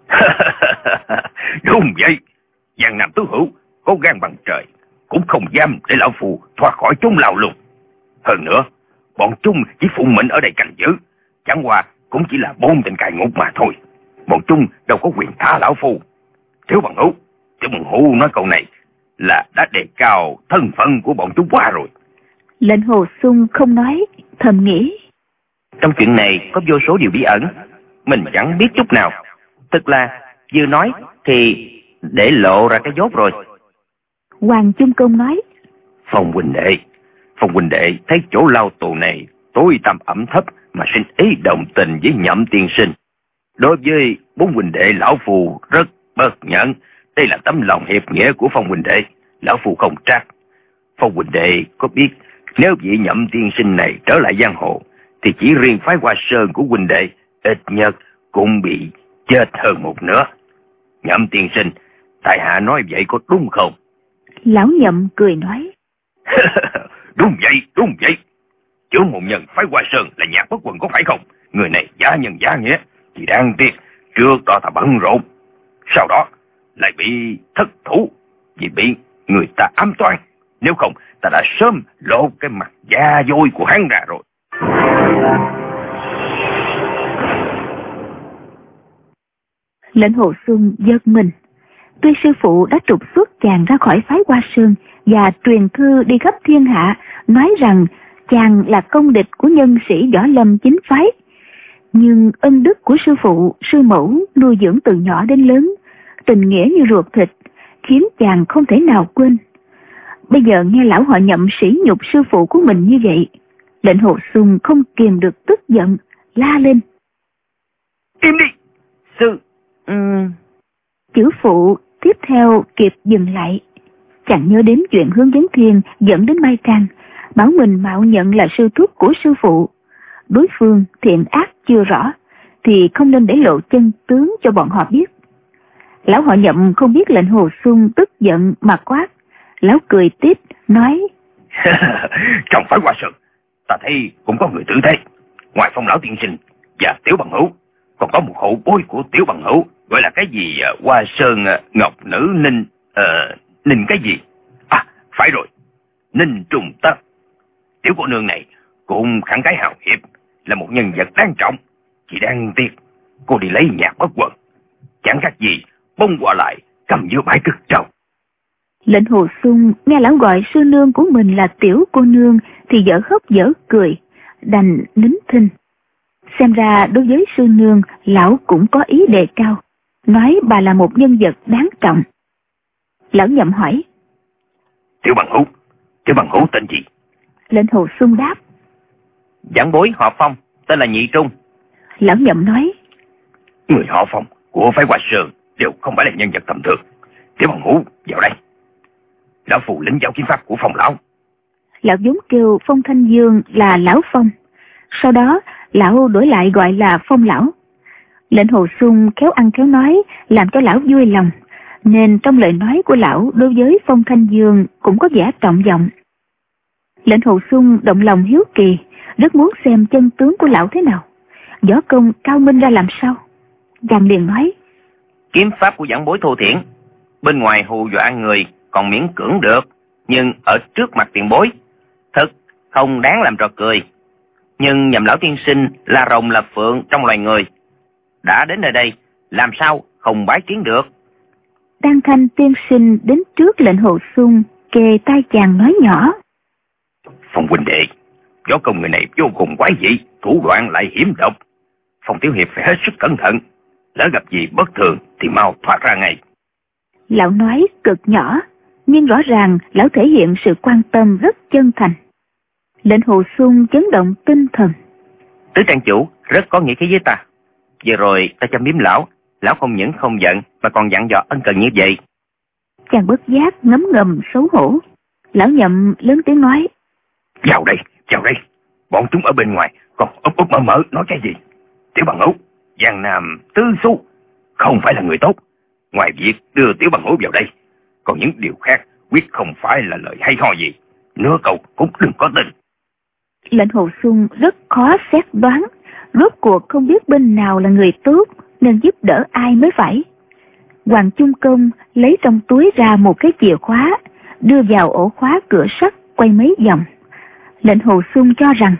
Đúng vậy, Giang Nam tứ hữu có gan bằng trời, cũng không dám để lão phù thoát khỏi chốn lao luôn. Hơn nữa, bọn chúng chỉ phụng mệnh ở đây canh giữ, chẳng qua cũng chỉ là 4 tên cai ngục mà thôi. Bọn chúng đâu có quyền thả lão phu. Tiểu bằng hữu nói câu này là đã đề cao thân phận của bọn chúng quá rồi. Lệnh Hồ Xuân không nói, thầm nghĩ. Trong chuyện này có vô số điều bí ẩn, mình chẳng biết chút nào. Tức là vừa nói thì để lộ ra cái dốt rồi. Hoàng Chung Công nói. Phong huynh đệ thấy chỗ lao tù này tối tăm ẩm thấp mà sinh ý đồng tình với Nhậm tiên sinh. Đối với 4 huynh đệ lão phù rất bất nhẫn. Đây là tấm lòng hiệp nghĩa của Phong huynh đệ, lão phù không trách. Phong huynh đệ có biết nếu vị Nhậm tiên sinh này trở lại giang hồ thì chỉ riêng phái Hoa Sơn của huynh đệ ít nhất cũng bị chết hơn một nửa. Nhậm tiên sinh, tại hạ nói vậy có đúng không? Lão Nhậm cười nói. Đúng vậy. Trưởng môn nhân phái Hoa Sơn là Nhạc Bất Quần có phải không? Người này giả nhân giả nghĩa, chỉ đáng tiếc trước đó ta bận rộn, sau đó lại bị thất thủ vì bị người ta ám toán. Nếu không ta đã sớm lộ cái mặt da dôi của hắn ra rồi. Lệnh Hồ Xuân giật mình. Tuy sư phụ đã trục xuất chàng ra khỏi phái Hoa Sơn và truyền thư đi khắp thiên hạ nói rằng chàng là công địch của nhân sĩ võ lâm chính phái, nhưng ân đức của sư phụ, sư mẫu nuôi dưỡng từ nhỏ đến lớn, tình nghĩa như ruột thịt, khiến chàng không thể nào quên. Bây giờ nghe lão họ Nhậm sỉ nhục sư phụ của mình như vậy, Lệnh Hồ Xuân không kìm được tức giận, la lên. Im đi! Sư... Chữ phụ tiếp theo kịp dừng lại. Chàng nhớ đến chuyện Hướng Vấn Thiên dẫn đến Mai Trang, bảo mình mạo nhận là sư thúc của sư phụ. Đối phương thiện ác chưa rõ, thì không nên để lộ chân tướng cho bọn họ biết. Lão họ Nhậm không biết Lệnh Hồ Xuân tức giận mà quát. Lão cười tiếp, nói. Trong phái Hoa Sơn, ta thấy cũng có người tử thế. Ngoài Phong lão tiên sinh Và Tiểu Bằng Hữu, còn có một hậu bối của Tiểu Bằng Hữu, gọi là cái gì Hoa Sơn Ngọc Nữ Ninh, Ninh cái gì? À, phải rồi, Ninh Trùng Tất. Tiểu cô nương này cũng khẳng cái hào hiệp, là một nhân vật đáng trọng. Chỉ đang tiếc cô đi lấy nhạc bất quần, chẳng khác gì bông qua lại cầm giữa bãi cực trâu. Lệnh Hồ Xuân nghe lão gọi sư nương của mình là Tiểu cô nương thì dở khóc dở cười, đành nín thinh. Xem ra đối với sư nương, lão cũng có ý đề cao, nói bà là một nhân vật đáng trọng. Lão Nhậm hỏi: Tiểu Bằng Hữu tên gì? Lệnh Hồ Xuân đáp: Giảng bối họ Phong, tên là Nhị Trung. Lão Nhậm nói: Người họ Phong của phái Hoa Sơn đều không phải là nhân vật tầm thường. Tiểu Bằng Hữu vào đây. Lão phù lĩnh giáo kiếm pháp của Phong lão. Lão vốn kêu Phong Thanh Dương là Lão Phong, sau đó lão đổi lại gọi là Phong lão. Lệnh Hồ Xuân khéo ăn khéo nói, làm cho lão vui lòng, nên trong lời nói của lão đối với Phong Thanh Dương cũng có vẻ trọng vọng. Lệnh Hồ Xuân động lòng hiếu kỳ, rất muốn xem chân tướng của lão thế nào, võ công cao minh ra làm sao. Chàng liền nói: Kiếm pháp của giảng bối thô thiển, bên ngoài hù dọa người còn miễn cưỡng được, nhưng ở trước mặt tiền bối thật không đáng làm trò cười. Nhưng Nhậm lão tiên sinh là rồng là phượng trong loài người, đã đến nơi đây làm sao không bái kiến được. Đan Thanh tiên sinh đến trước Lệnh Hồ Xuân, kề tai chàng nói nhỏ: Phong huynh đệ, võ công người này vô cùng quái dị, thủ đoạn lại hiểm độc. Phong tiểu hiệp phải hết sức cẩn thận, lỡ gặp gì bất thường thì mau thoát ra ngay. Lão nói cực nhỏ, nhưng rõ ràng lão thể hiện sự quan tâm rất chân thành. Lệnh Hồ Xuân chấn động tinh thần. Tứ trang chủ rất có nghĩa khí với ta. Vừa rồi ta châm biếm lão không những không giận mà còn dặn dò ân cần như vậy. Chàng bất giác ngấm ngầm xấu hổ. Lão Nhậm lớn tiếng nói: Vào đây, bọn chúng ở bên ngoài còn úp mở nói cái gì? Tiểu Bằng Hữu, Giang Nam Tứ Xu không phải là người tốt. Ngoài việc đưa Tiểu Bằng Hữu vào đây, còn những điều khác quyết không phải là lời hay ho gì. Nửa câu cũng đừng có tin. Lệnh Hồ Xuân rất khó xét đoán, rốt cuộc không biết bên nào là người tốt nên giúp đỡ ai mới phải. Hoàng Chung Công lấy trong túi ra một cái chìa khóa, đưa vào ổ khóa cửa sắt, quay mấy vòng. Lệnh Hồ Xuân cho rằng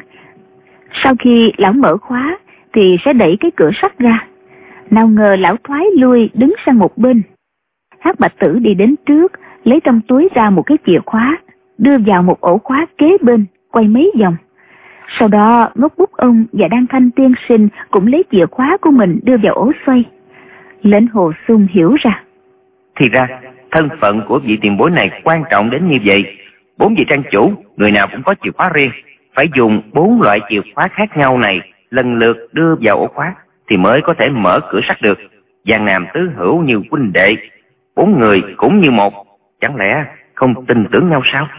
sau khi lão mở khóa thì sẽ đẩy cái cửa sắt ra. Nào ngờ lão thoái lui đứng sang một bên. Hắc Bạch Tử đi đến trước, lấy trong túi ra một cái chìa khóa, đưa vào một ổ khóa kế bên, quay mấy vòng. Sau đó Ngốc Bút Ông và Đan Thanh tiên sinh cũng lấy chìa khóa của mình đưa vào ổ xoay. Lệnh Hồ Xuân hiểu ra. Thì ra thân phận của vị tiền bối này quan trọng đến như vậy. 4 vị trang chủ, người nào cũng có chìa khóa riêng, phải dùng 4 loại chìa khóa khác nhau này lần lượt đưa vào ổ khóa thì mới có thể mở cửa sắt được. Giang Nam tứ hữu như huynh đệ, 4 người cũng như một, chẳng lẽ không tin tưởng nhau sao?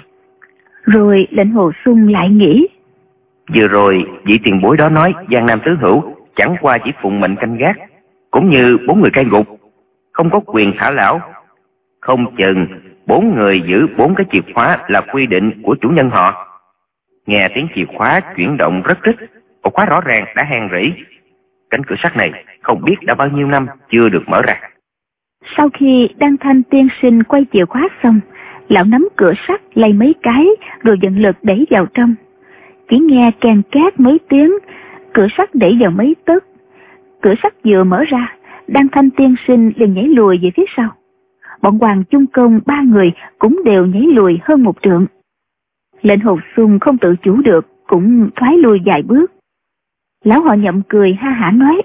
Rồi Lệnh Hồ Xuân lại nghĩ, vừa rồi vị tiền bối đó nói Giang Nam tứ hữu chẳng qua chỉ phụng mệnh canh gác, cũng như 4 người cai ngục, không có quyền thả lão. Không chừng 4 người giữ 4 cái chìa khóa là quy định của chủ nhân họ. Nghe tiếng chìa khóa chuyển động rất rít, ổ khóa rõ ràng đã hàn rỉ. Cánh cửa sắt này không biết đã bao nhiêu năm chưa được mở ra. Sau khi Đan Thanh tiên sinh quay chìa khóa xong, lão nắm cửa sắt lay mấy cái rồi dần lực đẩy vào trong. Chỉ nghe kèn két mấy tiếng, cửa sắt đẩy vào mấy tấc. Cửa sắt vừa mở ra, Đan Thanh tiên sinh liền nhảy lùi về phía sau. Bọn Hoàng Chung Công 3 người cũng đều nhảy lùi hơn 1 trượng. Lệnh Hồ Xuân không tự chủ được, cũng thoái lui vài bước. Lão họ Nhậm cười ha hả nói,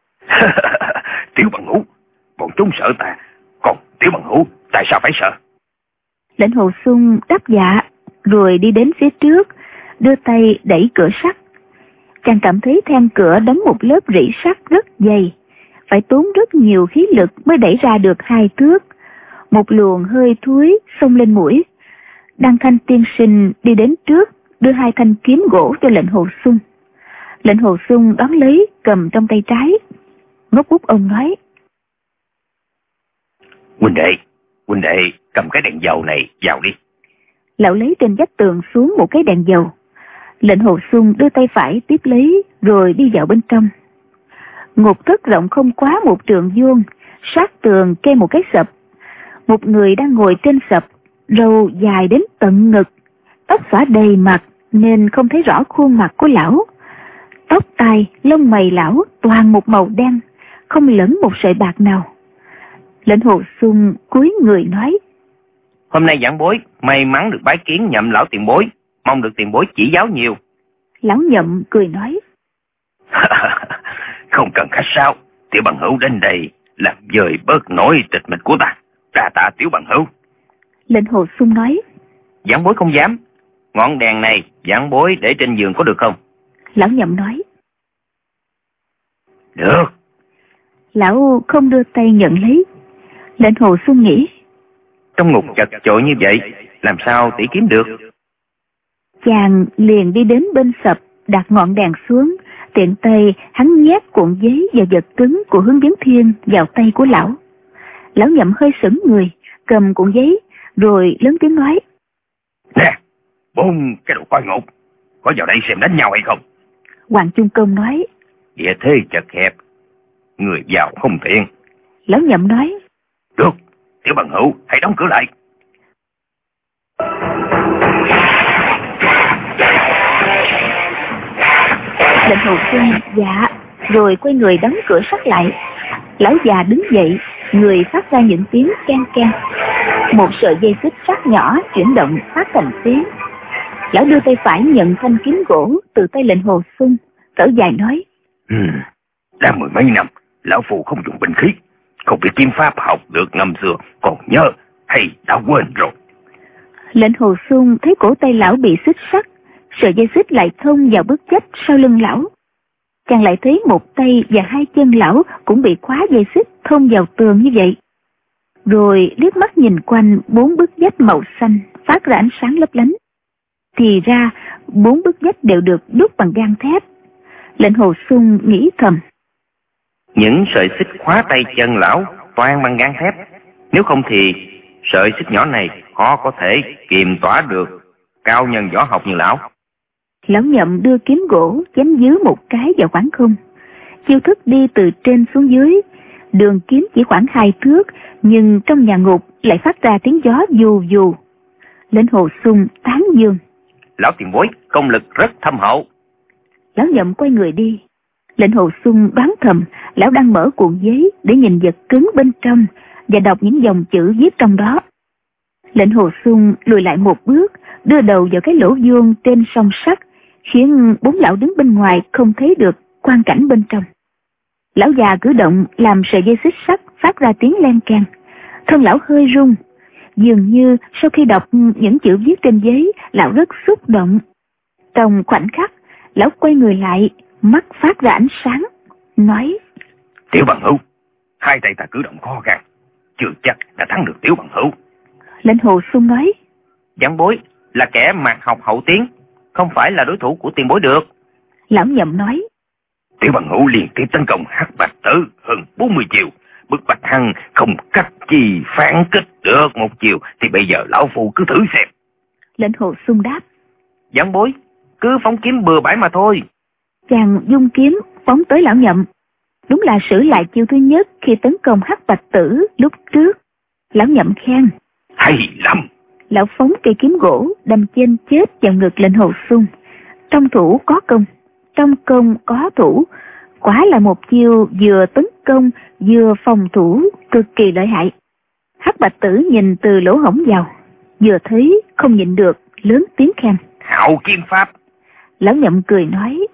Tiểu Bằng Hữu, bọn chúng sợ ta, còn Tiểu Bằng Hữu tại sao phải sợ? Lệnh Hồ Xuân đáp dạ, rồi đi đến phía trước, đưa tay đẩy cửa sắt. Chàng cảm thấy then cửa đóng một lớp rỉ sắt rất dày, phải tốn rất nhiều khí lực mới đẩy ra được 2 thước. Một luồng hơi thối xông lên mũi. Đan Thanh tiên sinh đi đến trước, đưa 2 thanh kiếm gỗ cho Lệnh Hồ Xuân. Lệnh Hồ Xuân đón lấy, cầm trong tay trái. Ngốc Bút Ông nói, huynh đệ cầm cái đèn dầu này vào đi. Lão lấy trên vách tường xuống một cái đèn dầu. Lệnh Hồ Xuân đưa tay phải tiếp lấy rồi đi vào bên trong. Ngục thất rộng không quá 1 trượng vuông, sát tường kê một cái sập. Một người đang ngồi trên sập, râu dài đến tận ngực, tóc xõa đầy mặt nên không thấy rõ khuôn mặt của lão. Tóc tai, lông mày lão toàn một màu đen, không lẫn một sợi bạc nào. Lệnh Hồ Xuân cúi người nói: Hôm nay giảng bối may mắn được bái kiến Nhậm lão tiền bối, mong được tiền bối chỉ giáo nhiều. Lão Nhậm cười nói: Không cần khách sáo, tiểu bằng hữu đến đây làm dời bớt nỗi tịch mịch của ta. Đa tạ tiểu bằng hữu. Lệnh Hồ Xuân nói: Giảng bối không dám. Ngọn đèn này giảng bối để trên giường có được không? Lão Nhậm nói: Được. Lão không đưa tay nhận lấy. Lệnh Hồ Xuân nghĩ: Trong ngục chật chội như vậy, làm sao tỷ kiếm được? Chàng liền đi đến bên sập, đặt ngọn đèn xuống, tiện tay hắn nhét cuộn giấy và vật cứng của Hướng Dẫn Thiên vào tay của lão. Lão Nhậm hơi sững người, cầm cuộn giấy, rồi lớn tiếng nói: Nè, 4 cái đồ coi ngục, có vào đây xem đánh nhau hay không? Hoàng Chung Công nói: Địa thế chật hẹp, người vào không tiện. Lão Nhậm nói: Được, tiểu bằng hữu hãy đóng cửa lại. Lệnh Hồ Xuân dạ, rồi quay người đóng cửa sắt lại. Lão già đứng dậy, người phát ra những tiếng keng keng. Một sợi dây xích sắt nhỏ chuyển động phát thành tiếng. Lão đưa tay phải nhận thanh kiếm gỗ từ tay Lệnh Hồ Xuân, thở dài nói: Đã 10 mấy năm, lão phu không dùng binh khí, không biết kiếm pháp học được năm xưa, còn nhớ hay đã quên rồi. Lệnh Hồ Xuân thấy cổ tay lão bị xích sắt, sợi dây xích lại thông vào bức vách sau lưng lão. Chàng lại thấy một tay và 2 chân lão cũng bị khóa dây xích thông vào tường như vậy. Rồi liếc mắt nhìn quanh 4 bức vách màu xanh phát ra ánh sáng lấp lánh. Thì ra 4 bức vách đều được đúc bằng gang thép. Lệnh Hồ Xuân nghĩ thầm: Những sợi xích khóa tay chân lão toàn bằng gang thép, nếu không thì sợi xích nhỏ này khó có thể kiềm tỏa được cao nhân võ học như lão. Lão Nhậm đưa kiếm gỗ chém dưới một cái vào khoảng không. Chiêu thức đi từ trên xuống dưới, đường kiếm chỉ khoảng 2 thước, nhưng trong nhà ngục lại phát ra tiếng gió dù dù. Lệnh Hồ Xuân tán dương: Lão tiền bối công lực rất thâm hậu. Lão Nhậm quay người đi. Lệnh Hồ Xuân đoán thầm lão đang mở cuộn giấy để nhìn vật cứng bên trong và đọc những dòng chữ viết trong đó. Lệnh Hồ Xuân lùi lại một bước, đưa đầu vào cái lỗ vuông trên song sắt, khiến 4 lão đứng bên ngoài không thấy được quang cảnh bên trong. Lão già cử động làm sợi dây xích sắt phát ra tiếng len keng. Thân lão hơi run, dường như sau khi đọc những chữ viết trên giấy, lão rất xúc động. Trong khoảnh khắc, lão quay người lại, mắt phát ra ánh sáng, nói: Tiểu bằng hữu, 2 tay ta cử động khó khăn, chưa chắc đã thắng được tiểu bằng hữu. Lệnh Hồ Xuân nói: Giảng bối là kẻ mạc học hậu tiến, không phải là đối thủ của tiền bối được. Lão Nhậm nói: Tiểu bằng hữu liên tiếp tấn công Hắc Bạch Tử hơn 40 chiều, bức bách hắn không cách chi phản kích được một chiều, thì bây giờ lão phu cứ thử xem. Lệnh Hồ Xuân đáp: Giảng bối cứ phóng kiếm bừa bãi mà thôi. Chàng dung kiếm phóng tới lão Nhậm. Đúng là sử lại chiêu thứ nhất khi tấn công Hắc Bạch Tử lúc trước. Lão Nhậm khen: Hay lắm. Lão phóng cây kiếm gỗ đâm trên chết vào ngực Lệnh Hồ Xuân. Trong thủ có công, trong công có thủ, quả là một chiêu vừa tấn công vừa phòng thủ cực kỳ lợi hại. Hắc Bạch Tử nhìn từ lỗ hổng vào, vừa thấy không nhịn được lớn tiếng khen: Hảo kiếm pháp. Lão Nhậm cười nói: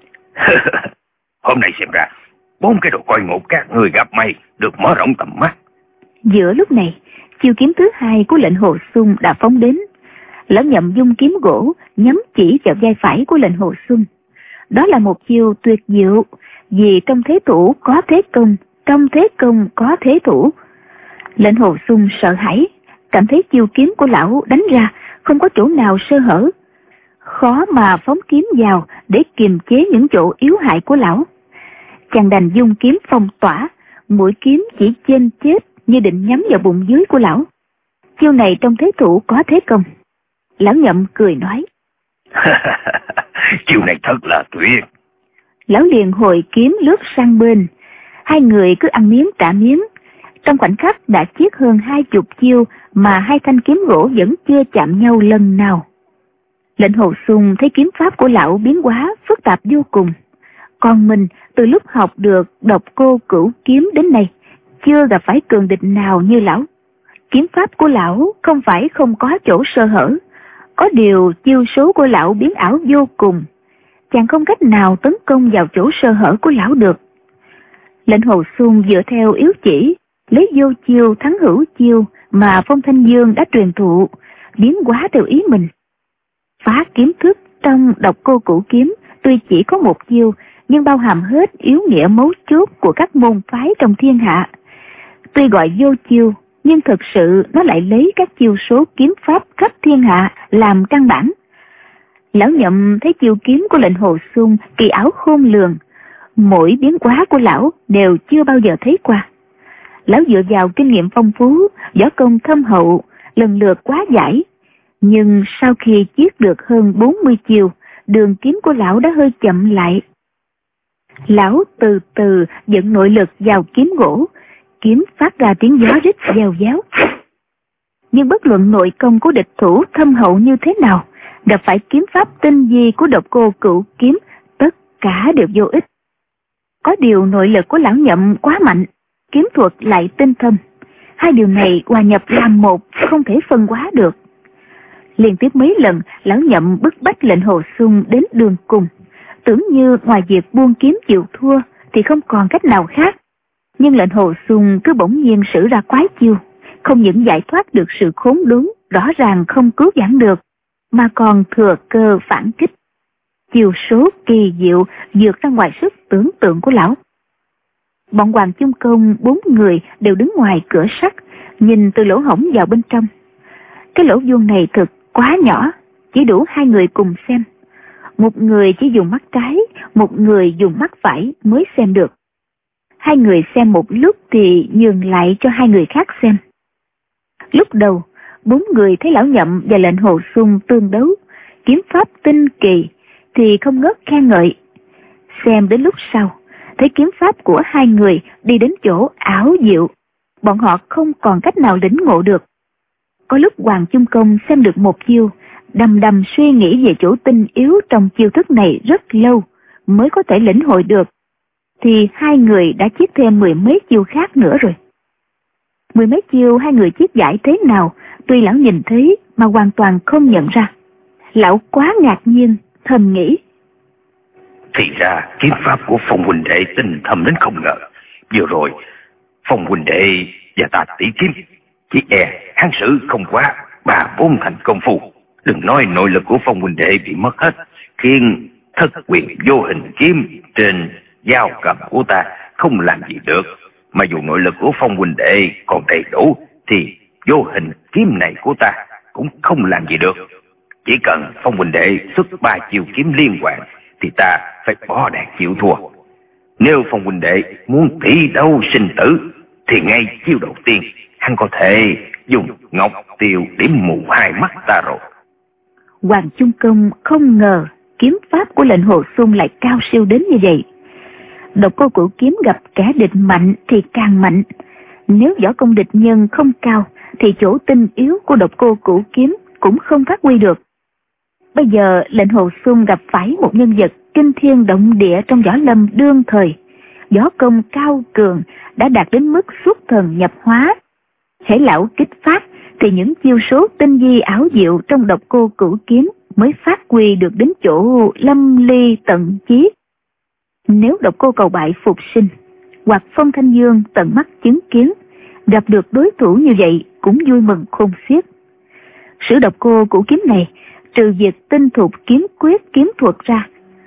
Hôm nay xem ra 4 cái đồ coi ngục các người gặp may, được mở rộng tầm mắt. Giữa lúc này, chiêu kiếm thứ 2 của Lệnh Hồ Xuân đã phóng đến. Lão Nhậm dung kiếm gỗ nhắm chỉ vào vai phải của Lệnh Hồ Xuân. Đó là một chiêu tuyệt diệu, vì trong thế thủ có thế công, trong thế công có thế thủ. Lệnh Hồ Xuân sợ hãi, cảm thấy chiêu kiếm của lão đánh ra không có chỗ nào sơ hở, khó mà phóng kiếm vào để kiềm chế những chỗ yếu hại của lão. Chàng đành dung kiếm phong tỏa, mũi kiếm chỉ chên chết như định nhắm vào bụng dưới của lão. Chiêu này trong thế thủ có thế công. Lão Nhậm cười nói: Chiêu này thật là tuyệt. Lão liền hồi kiếm lướt sang bên, Hai người cứ ăn miếng trả miếng. Trong khoảnh khắc đã chiết hơn 20 chiêu mà hai thanh kiếm gỗ vẫn chưa chạm nhau lần nào. Lệnh Hồ Xung thấy kiếm pháp của lão biến hóa phức tạp vô cùng. Còn mình từ lúc học được Độc Cô Cửu kiếm đến nay chưa gặp phải cường địch nào như lão. Kiếm pháp của lão không phải không có chỗ sơ hở, có điều chiêu số của lão biến ảo vô cùng, chàng không cách nào tấn công vào chỗ sơ hở của lão được. Lệnh Hồ Xung dựa theo yếu chỉ, lấy vô chiêu thắng hữu chiêu mà Phong Thanh Dương đã truyền thụ, biến hóa theo ý mình. Phá kiếm thức trong Độc Cô Cửu kiếm tuy chỉ có một chiêu, nhưng bao hàm hết yếu nghĩa mấu chốt của các môn phái trong thiên hạ. Tuy gọi vô chiêu, nhưng thực sự nó lại lấy các chiêu số kiếm pháp khắp thiên hạ làm căn bản. Lão Nhậm thấy chiêu kiếm của Lệnh Hồ Xung kỳ ảo khôn lường, mỗi biến hóa của lão đều chưa bao giờ thấy qua. Lão dựa vào kinh nghiệm phong phú, võ công thâm hậu, lần lượt quá giải. Nhưng sau khi chiết được hơn 40 chiêu, đường kiếm của lão đã hơi chậm lại. Lão từ từ dẫn nội lực vào kiếm gỗ, kiếm phát ra tiếng gió rít vèo véo. Nhưng bất luận nội công của địch thủ thâm hậu như thế nào, gặp phải kiếm pháp tinh vi của Độc Cô Cửu kiếm, tất cả đều vô ích. Có điều nội lực của lão Nhậm quá mạnh, kiếm thuật lại tinh thâm. Hai điều này hòa nhập làm một, không thể phân hóa được. Liên tiếp mấy lần, lão Nhậm bức bách Lệnh Hồ Xung đến đường cùng. Tưởng như ngoài việc buông kiếm chịu thua thì không còn cách nào khác. Nhưng Lệnh Hồ Xung cứ bỗng nhiên sử ra quái chiêu, không những giải thoát được sự khốn đốn rõ ràng không cứu vãn được, mà còn thừa cơ phản kích. Chiêu số kỳ diệu vượt ra ngoài sức tưởng tượng của lão. Bọn Hoàng Chung Công 4 người đều đứng ngoài cửa sắt, nhìn từ lỗ hổng vào bên trong. Cái lỗ vuông này thực quá nhỏ, chỉ đủ hai người cùng xem. Một người chỉ dùng mắt trái, một người dùng mắt phải mới xem được. Hai người xem một lúc thì nhường lại cho hai người khác xem. Lúc đầu, 4 người thấy lão Nhậm và Lệnh Hồ Xung tương đấu, kiếm pháp tinh kỳ thì không ngớt khen ngợi. Xem đến lúc sau, thấy kiếm pháp của hai người đi đến chỗ ảo diệu, bọn họ không còn cách nào lĩnh ngộ được. Có lúc Hoàng Chung Công xem được một chiêu, đăm đăm suy nghĩ về chỗ tinh yếu trong chiêu thức này rất lâu mới có thể lĩnh hội được, thì hai người đã chiết thêm 10 mấy chiêu khác nữa rồi. 10 mấy chiêu hai người chiết giải thế nào, tuy lão nhìn thấy mà hoàn toàn không nhận ra. Lão quá ngạc nhiên, thầm nghĩ. Thì ra kiếm pháp của Phong huynh đệ tinh thâm đến không ngờ. Vừa rồi Phong huynh đệ và ta tỷ kiếm, chỉ e hắn sử không quá 3-4 thành công phu. Đừng nói nội lực của Phong huynh đệ bị mất hết, khiến thất quyền vô hình kiếm trên dao cầm của ta không làm gì được. Mà dù nội lực của Phong huynh đệ còn đầy đủ thì vô hình kiếm này của ta cũng không làm gì được. Chỉ cần Phong huynh đệ xuất 3 chiêu kiếm liên hoàn thì ta phải bỏ đàn chịu thua. Nếu Phong huynh đệ muốn tỷ đấu sinh tử thì ngay chiêu đầu tiên hắn có thể dùng ngọc tiêu điểm mù hai mắt ta rồi. Hoàng Chung Công không ngờ kiếm pháp của Lệnh Hồ Xung lại cao siêu đến như vậy. Độc Cô Cửu kiếm gặp kẻ địch mạnh thì càng mạnh. Nếu võ công địch nhân không cao thì chỗ tinh yếu của Độc Cô Cửu kiếm cũng không phát huy được. Bây giờ Lệnh Hồ Xung gặp phải một nhân vật kinh thiên động địa trong võ lâm đương thời, võ công cao cường đã đạt đến mức xuất thần nhập hóa. Hễ lão kích phát thì những chiêu số tinh vi ảo diệu trong Độc Cô Cửu kiếm mới phát huy được đến chỗ lâm ly tận chí. Nếu Độc Cô cầu bại phục sinh, hoặc Phong Thanh Dương tận mắt chứng kiến, gặp được đối thủ như vậy cũng vui mừng khôn xiết. Sử Độc Cô Cửu kiếm này, trừ việc tinh thục kiếm quyết kiếm thuật ra,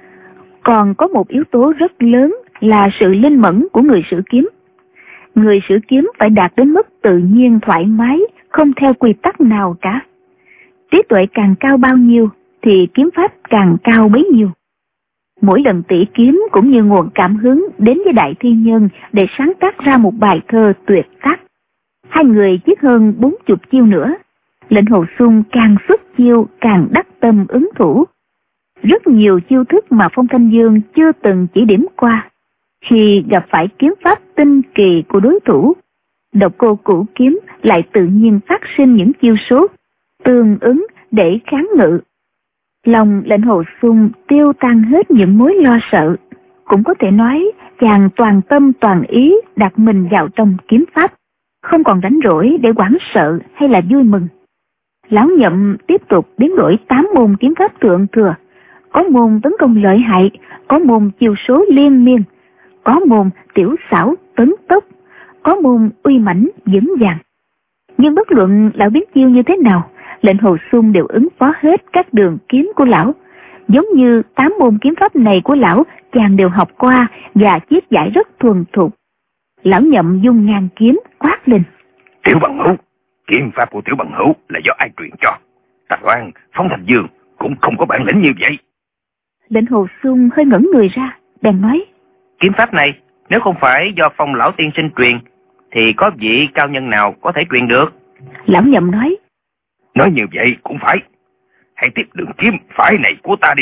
còn có một yếu tố rất lớn là sự linh mẫn của người sử kiếm. Người sử kiếm phải đạt đến mức tự nhiên thoải mái, không theo quy tắc nào cả. Trí tuệ càng cao bao nhiêu thì kiếm pháp càng cao bấy nhiêu. Mỗi lần tỉ kiếm cũng như nguồn cảm hứng đến với đại thiên nhân để sáng tác ra một bài thơ tuyệt tác. Hai người chiết hơn 40 chiêu nữa. Lệnh Hồ Xung càng xuất chiêu càng đắc tâm ứng thủ. Rất nhiều chiêu thức mà Phong Thanh Dương chưa từng chỉ điểm qua, Khi gặp phải kiếm pháp tinh kỳ của đối thủ, độc cô cửu kiếm lại tự nhiên phát sinh những chiêu số tương ứng để kháng ngự. Lòng Lệnh Hồ Xung tiêu tan hết những mối lo sợ. Cũng có thể nói chàng toàn tâm toàn ý đặt mình vào trong kiếm pháp, không còn rảnh rỗi để hoảng sợ hay là vui mừng. Lão Nhậm tiếp tục biến đổi 8 môn kiếm pháp thượng thừa, có môn tấn công lợi hại, có môn chiêu số liên miên, có môn tiểu xảo tấn tốc, có môn uy mãnh vững vàng. Nhưng bất luận lão biến chiêu như thế nào, Lệnh Hồ Xung đều ứng phó hết các đường kiếm của lão. Giống như 8 môn kiếm pháp này của lão chàng đều học qua và chiết giải rất thuần thục. Lão Nhậm dung ngang kiếm quát lên: Tiểu Bằng Hữu, kiếm pháp của Tiểu Bằng Hữu là do ai truyền cho? Ta đoán Phong Thành Dương cũng không có bản lĩnh như vậy. Lệnh Hồ Xung hơi ngẩn người ra, bèn nói: Kiếm pháp này nếu không phải do Phong lão tiên sinh truyền thì có vị cao nhân nào có thể truyền được? Lão Nhậm nói: Nói như vậy cũng phải. Hãy tiếp đường kiếm phải này của ta đi.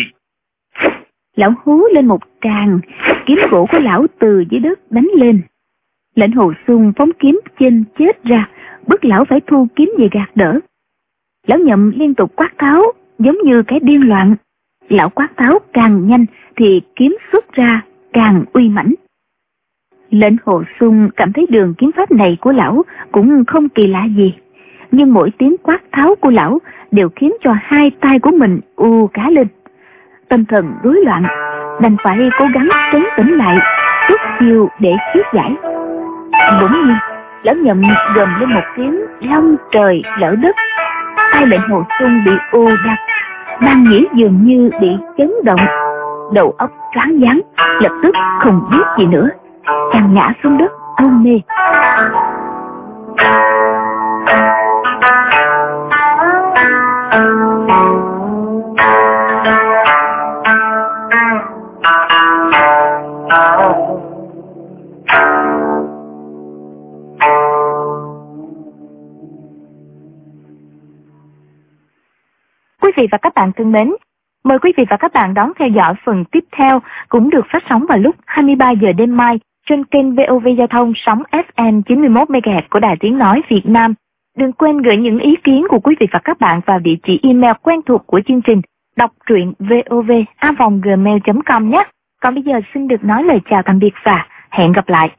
Lão hú lên một tràng, kiếm gỗ của lão từ dưới đất đánh lên. Lệnh Hồ Xung phóng kiếm chênh chết ra, bức lão phải thu kiếm về gạt đỡ. Lão Nhậm liên tục quát tháo, giống như cái điên loạn. Lão quát tháo càng nhanh thì kiếm xuất ra càng uy mãnh. Lệnh Hồ Xung cảm thấy đường kiếm pháp này của lão cũng không kỳ lạ gì, nhưng mỗi tiếng quát tháo của lão đều khiến cho hai tay của mình u cá lên. Tâm thần rối loạn, đành phải cố gắng trấn tĩnh lại, xuất chiêu để chiết giải. Bỗng nhiên, Lão Nhậm gầm lên một tiếng long trời lỡ đất. Tay Lệnh Hồ Xung bị ô đặt, mang nghĩa dường như bị chấn động, đầu óc choáng váng, lập tức không biết gì nữa, chàng ngã xuống đất hôn mê. Quý vị và các bạn thân mến, mời quý vị và các bạn đón theo dõi phần tiếp theo cũng được phát sóng vào lúc 23 giờ đêm mai trên kênh VOV Giao thông sóng FM 91 MHz của Đài Tiếng nói Việt Nam. Đừng quên gửi những ý kiến của quý vị và các bạn vào địa chỉ email quen thuộc của chương trình đọc truyện vov@gmail.com nhé. Còn bây giờ xin được nói lời chào tạm biệt và hẹn gặp lại.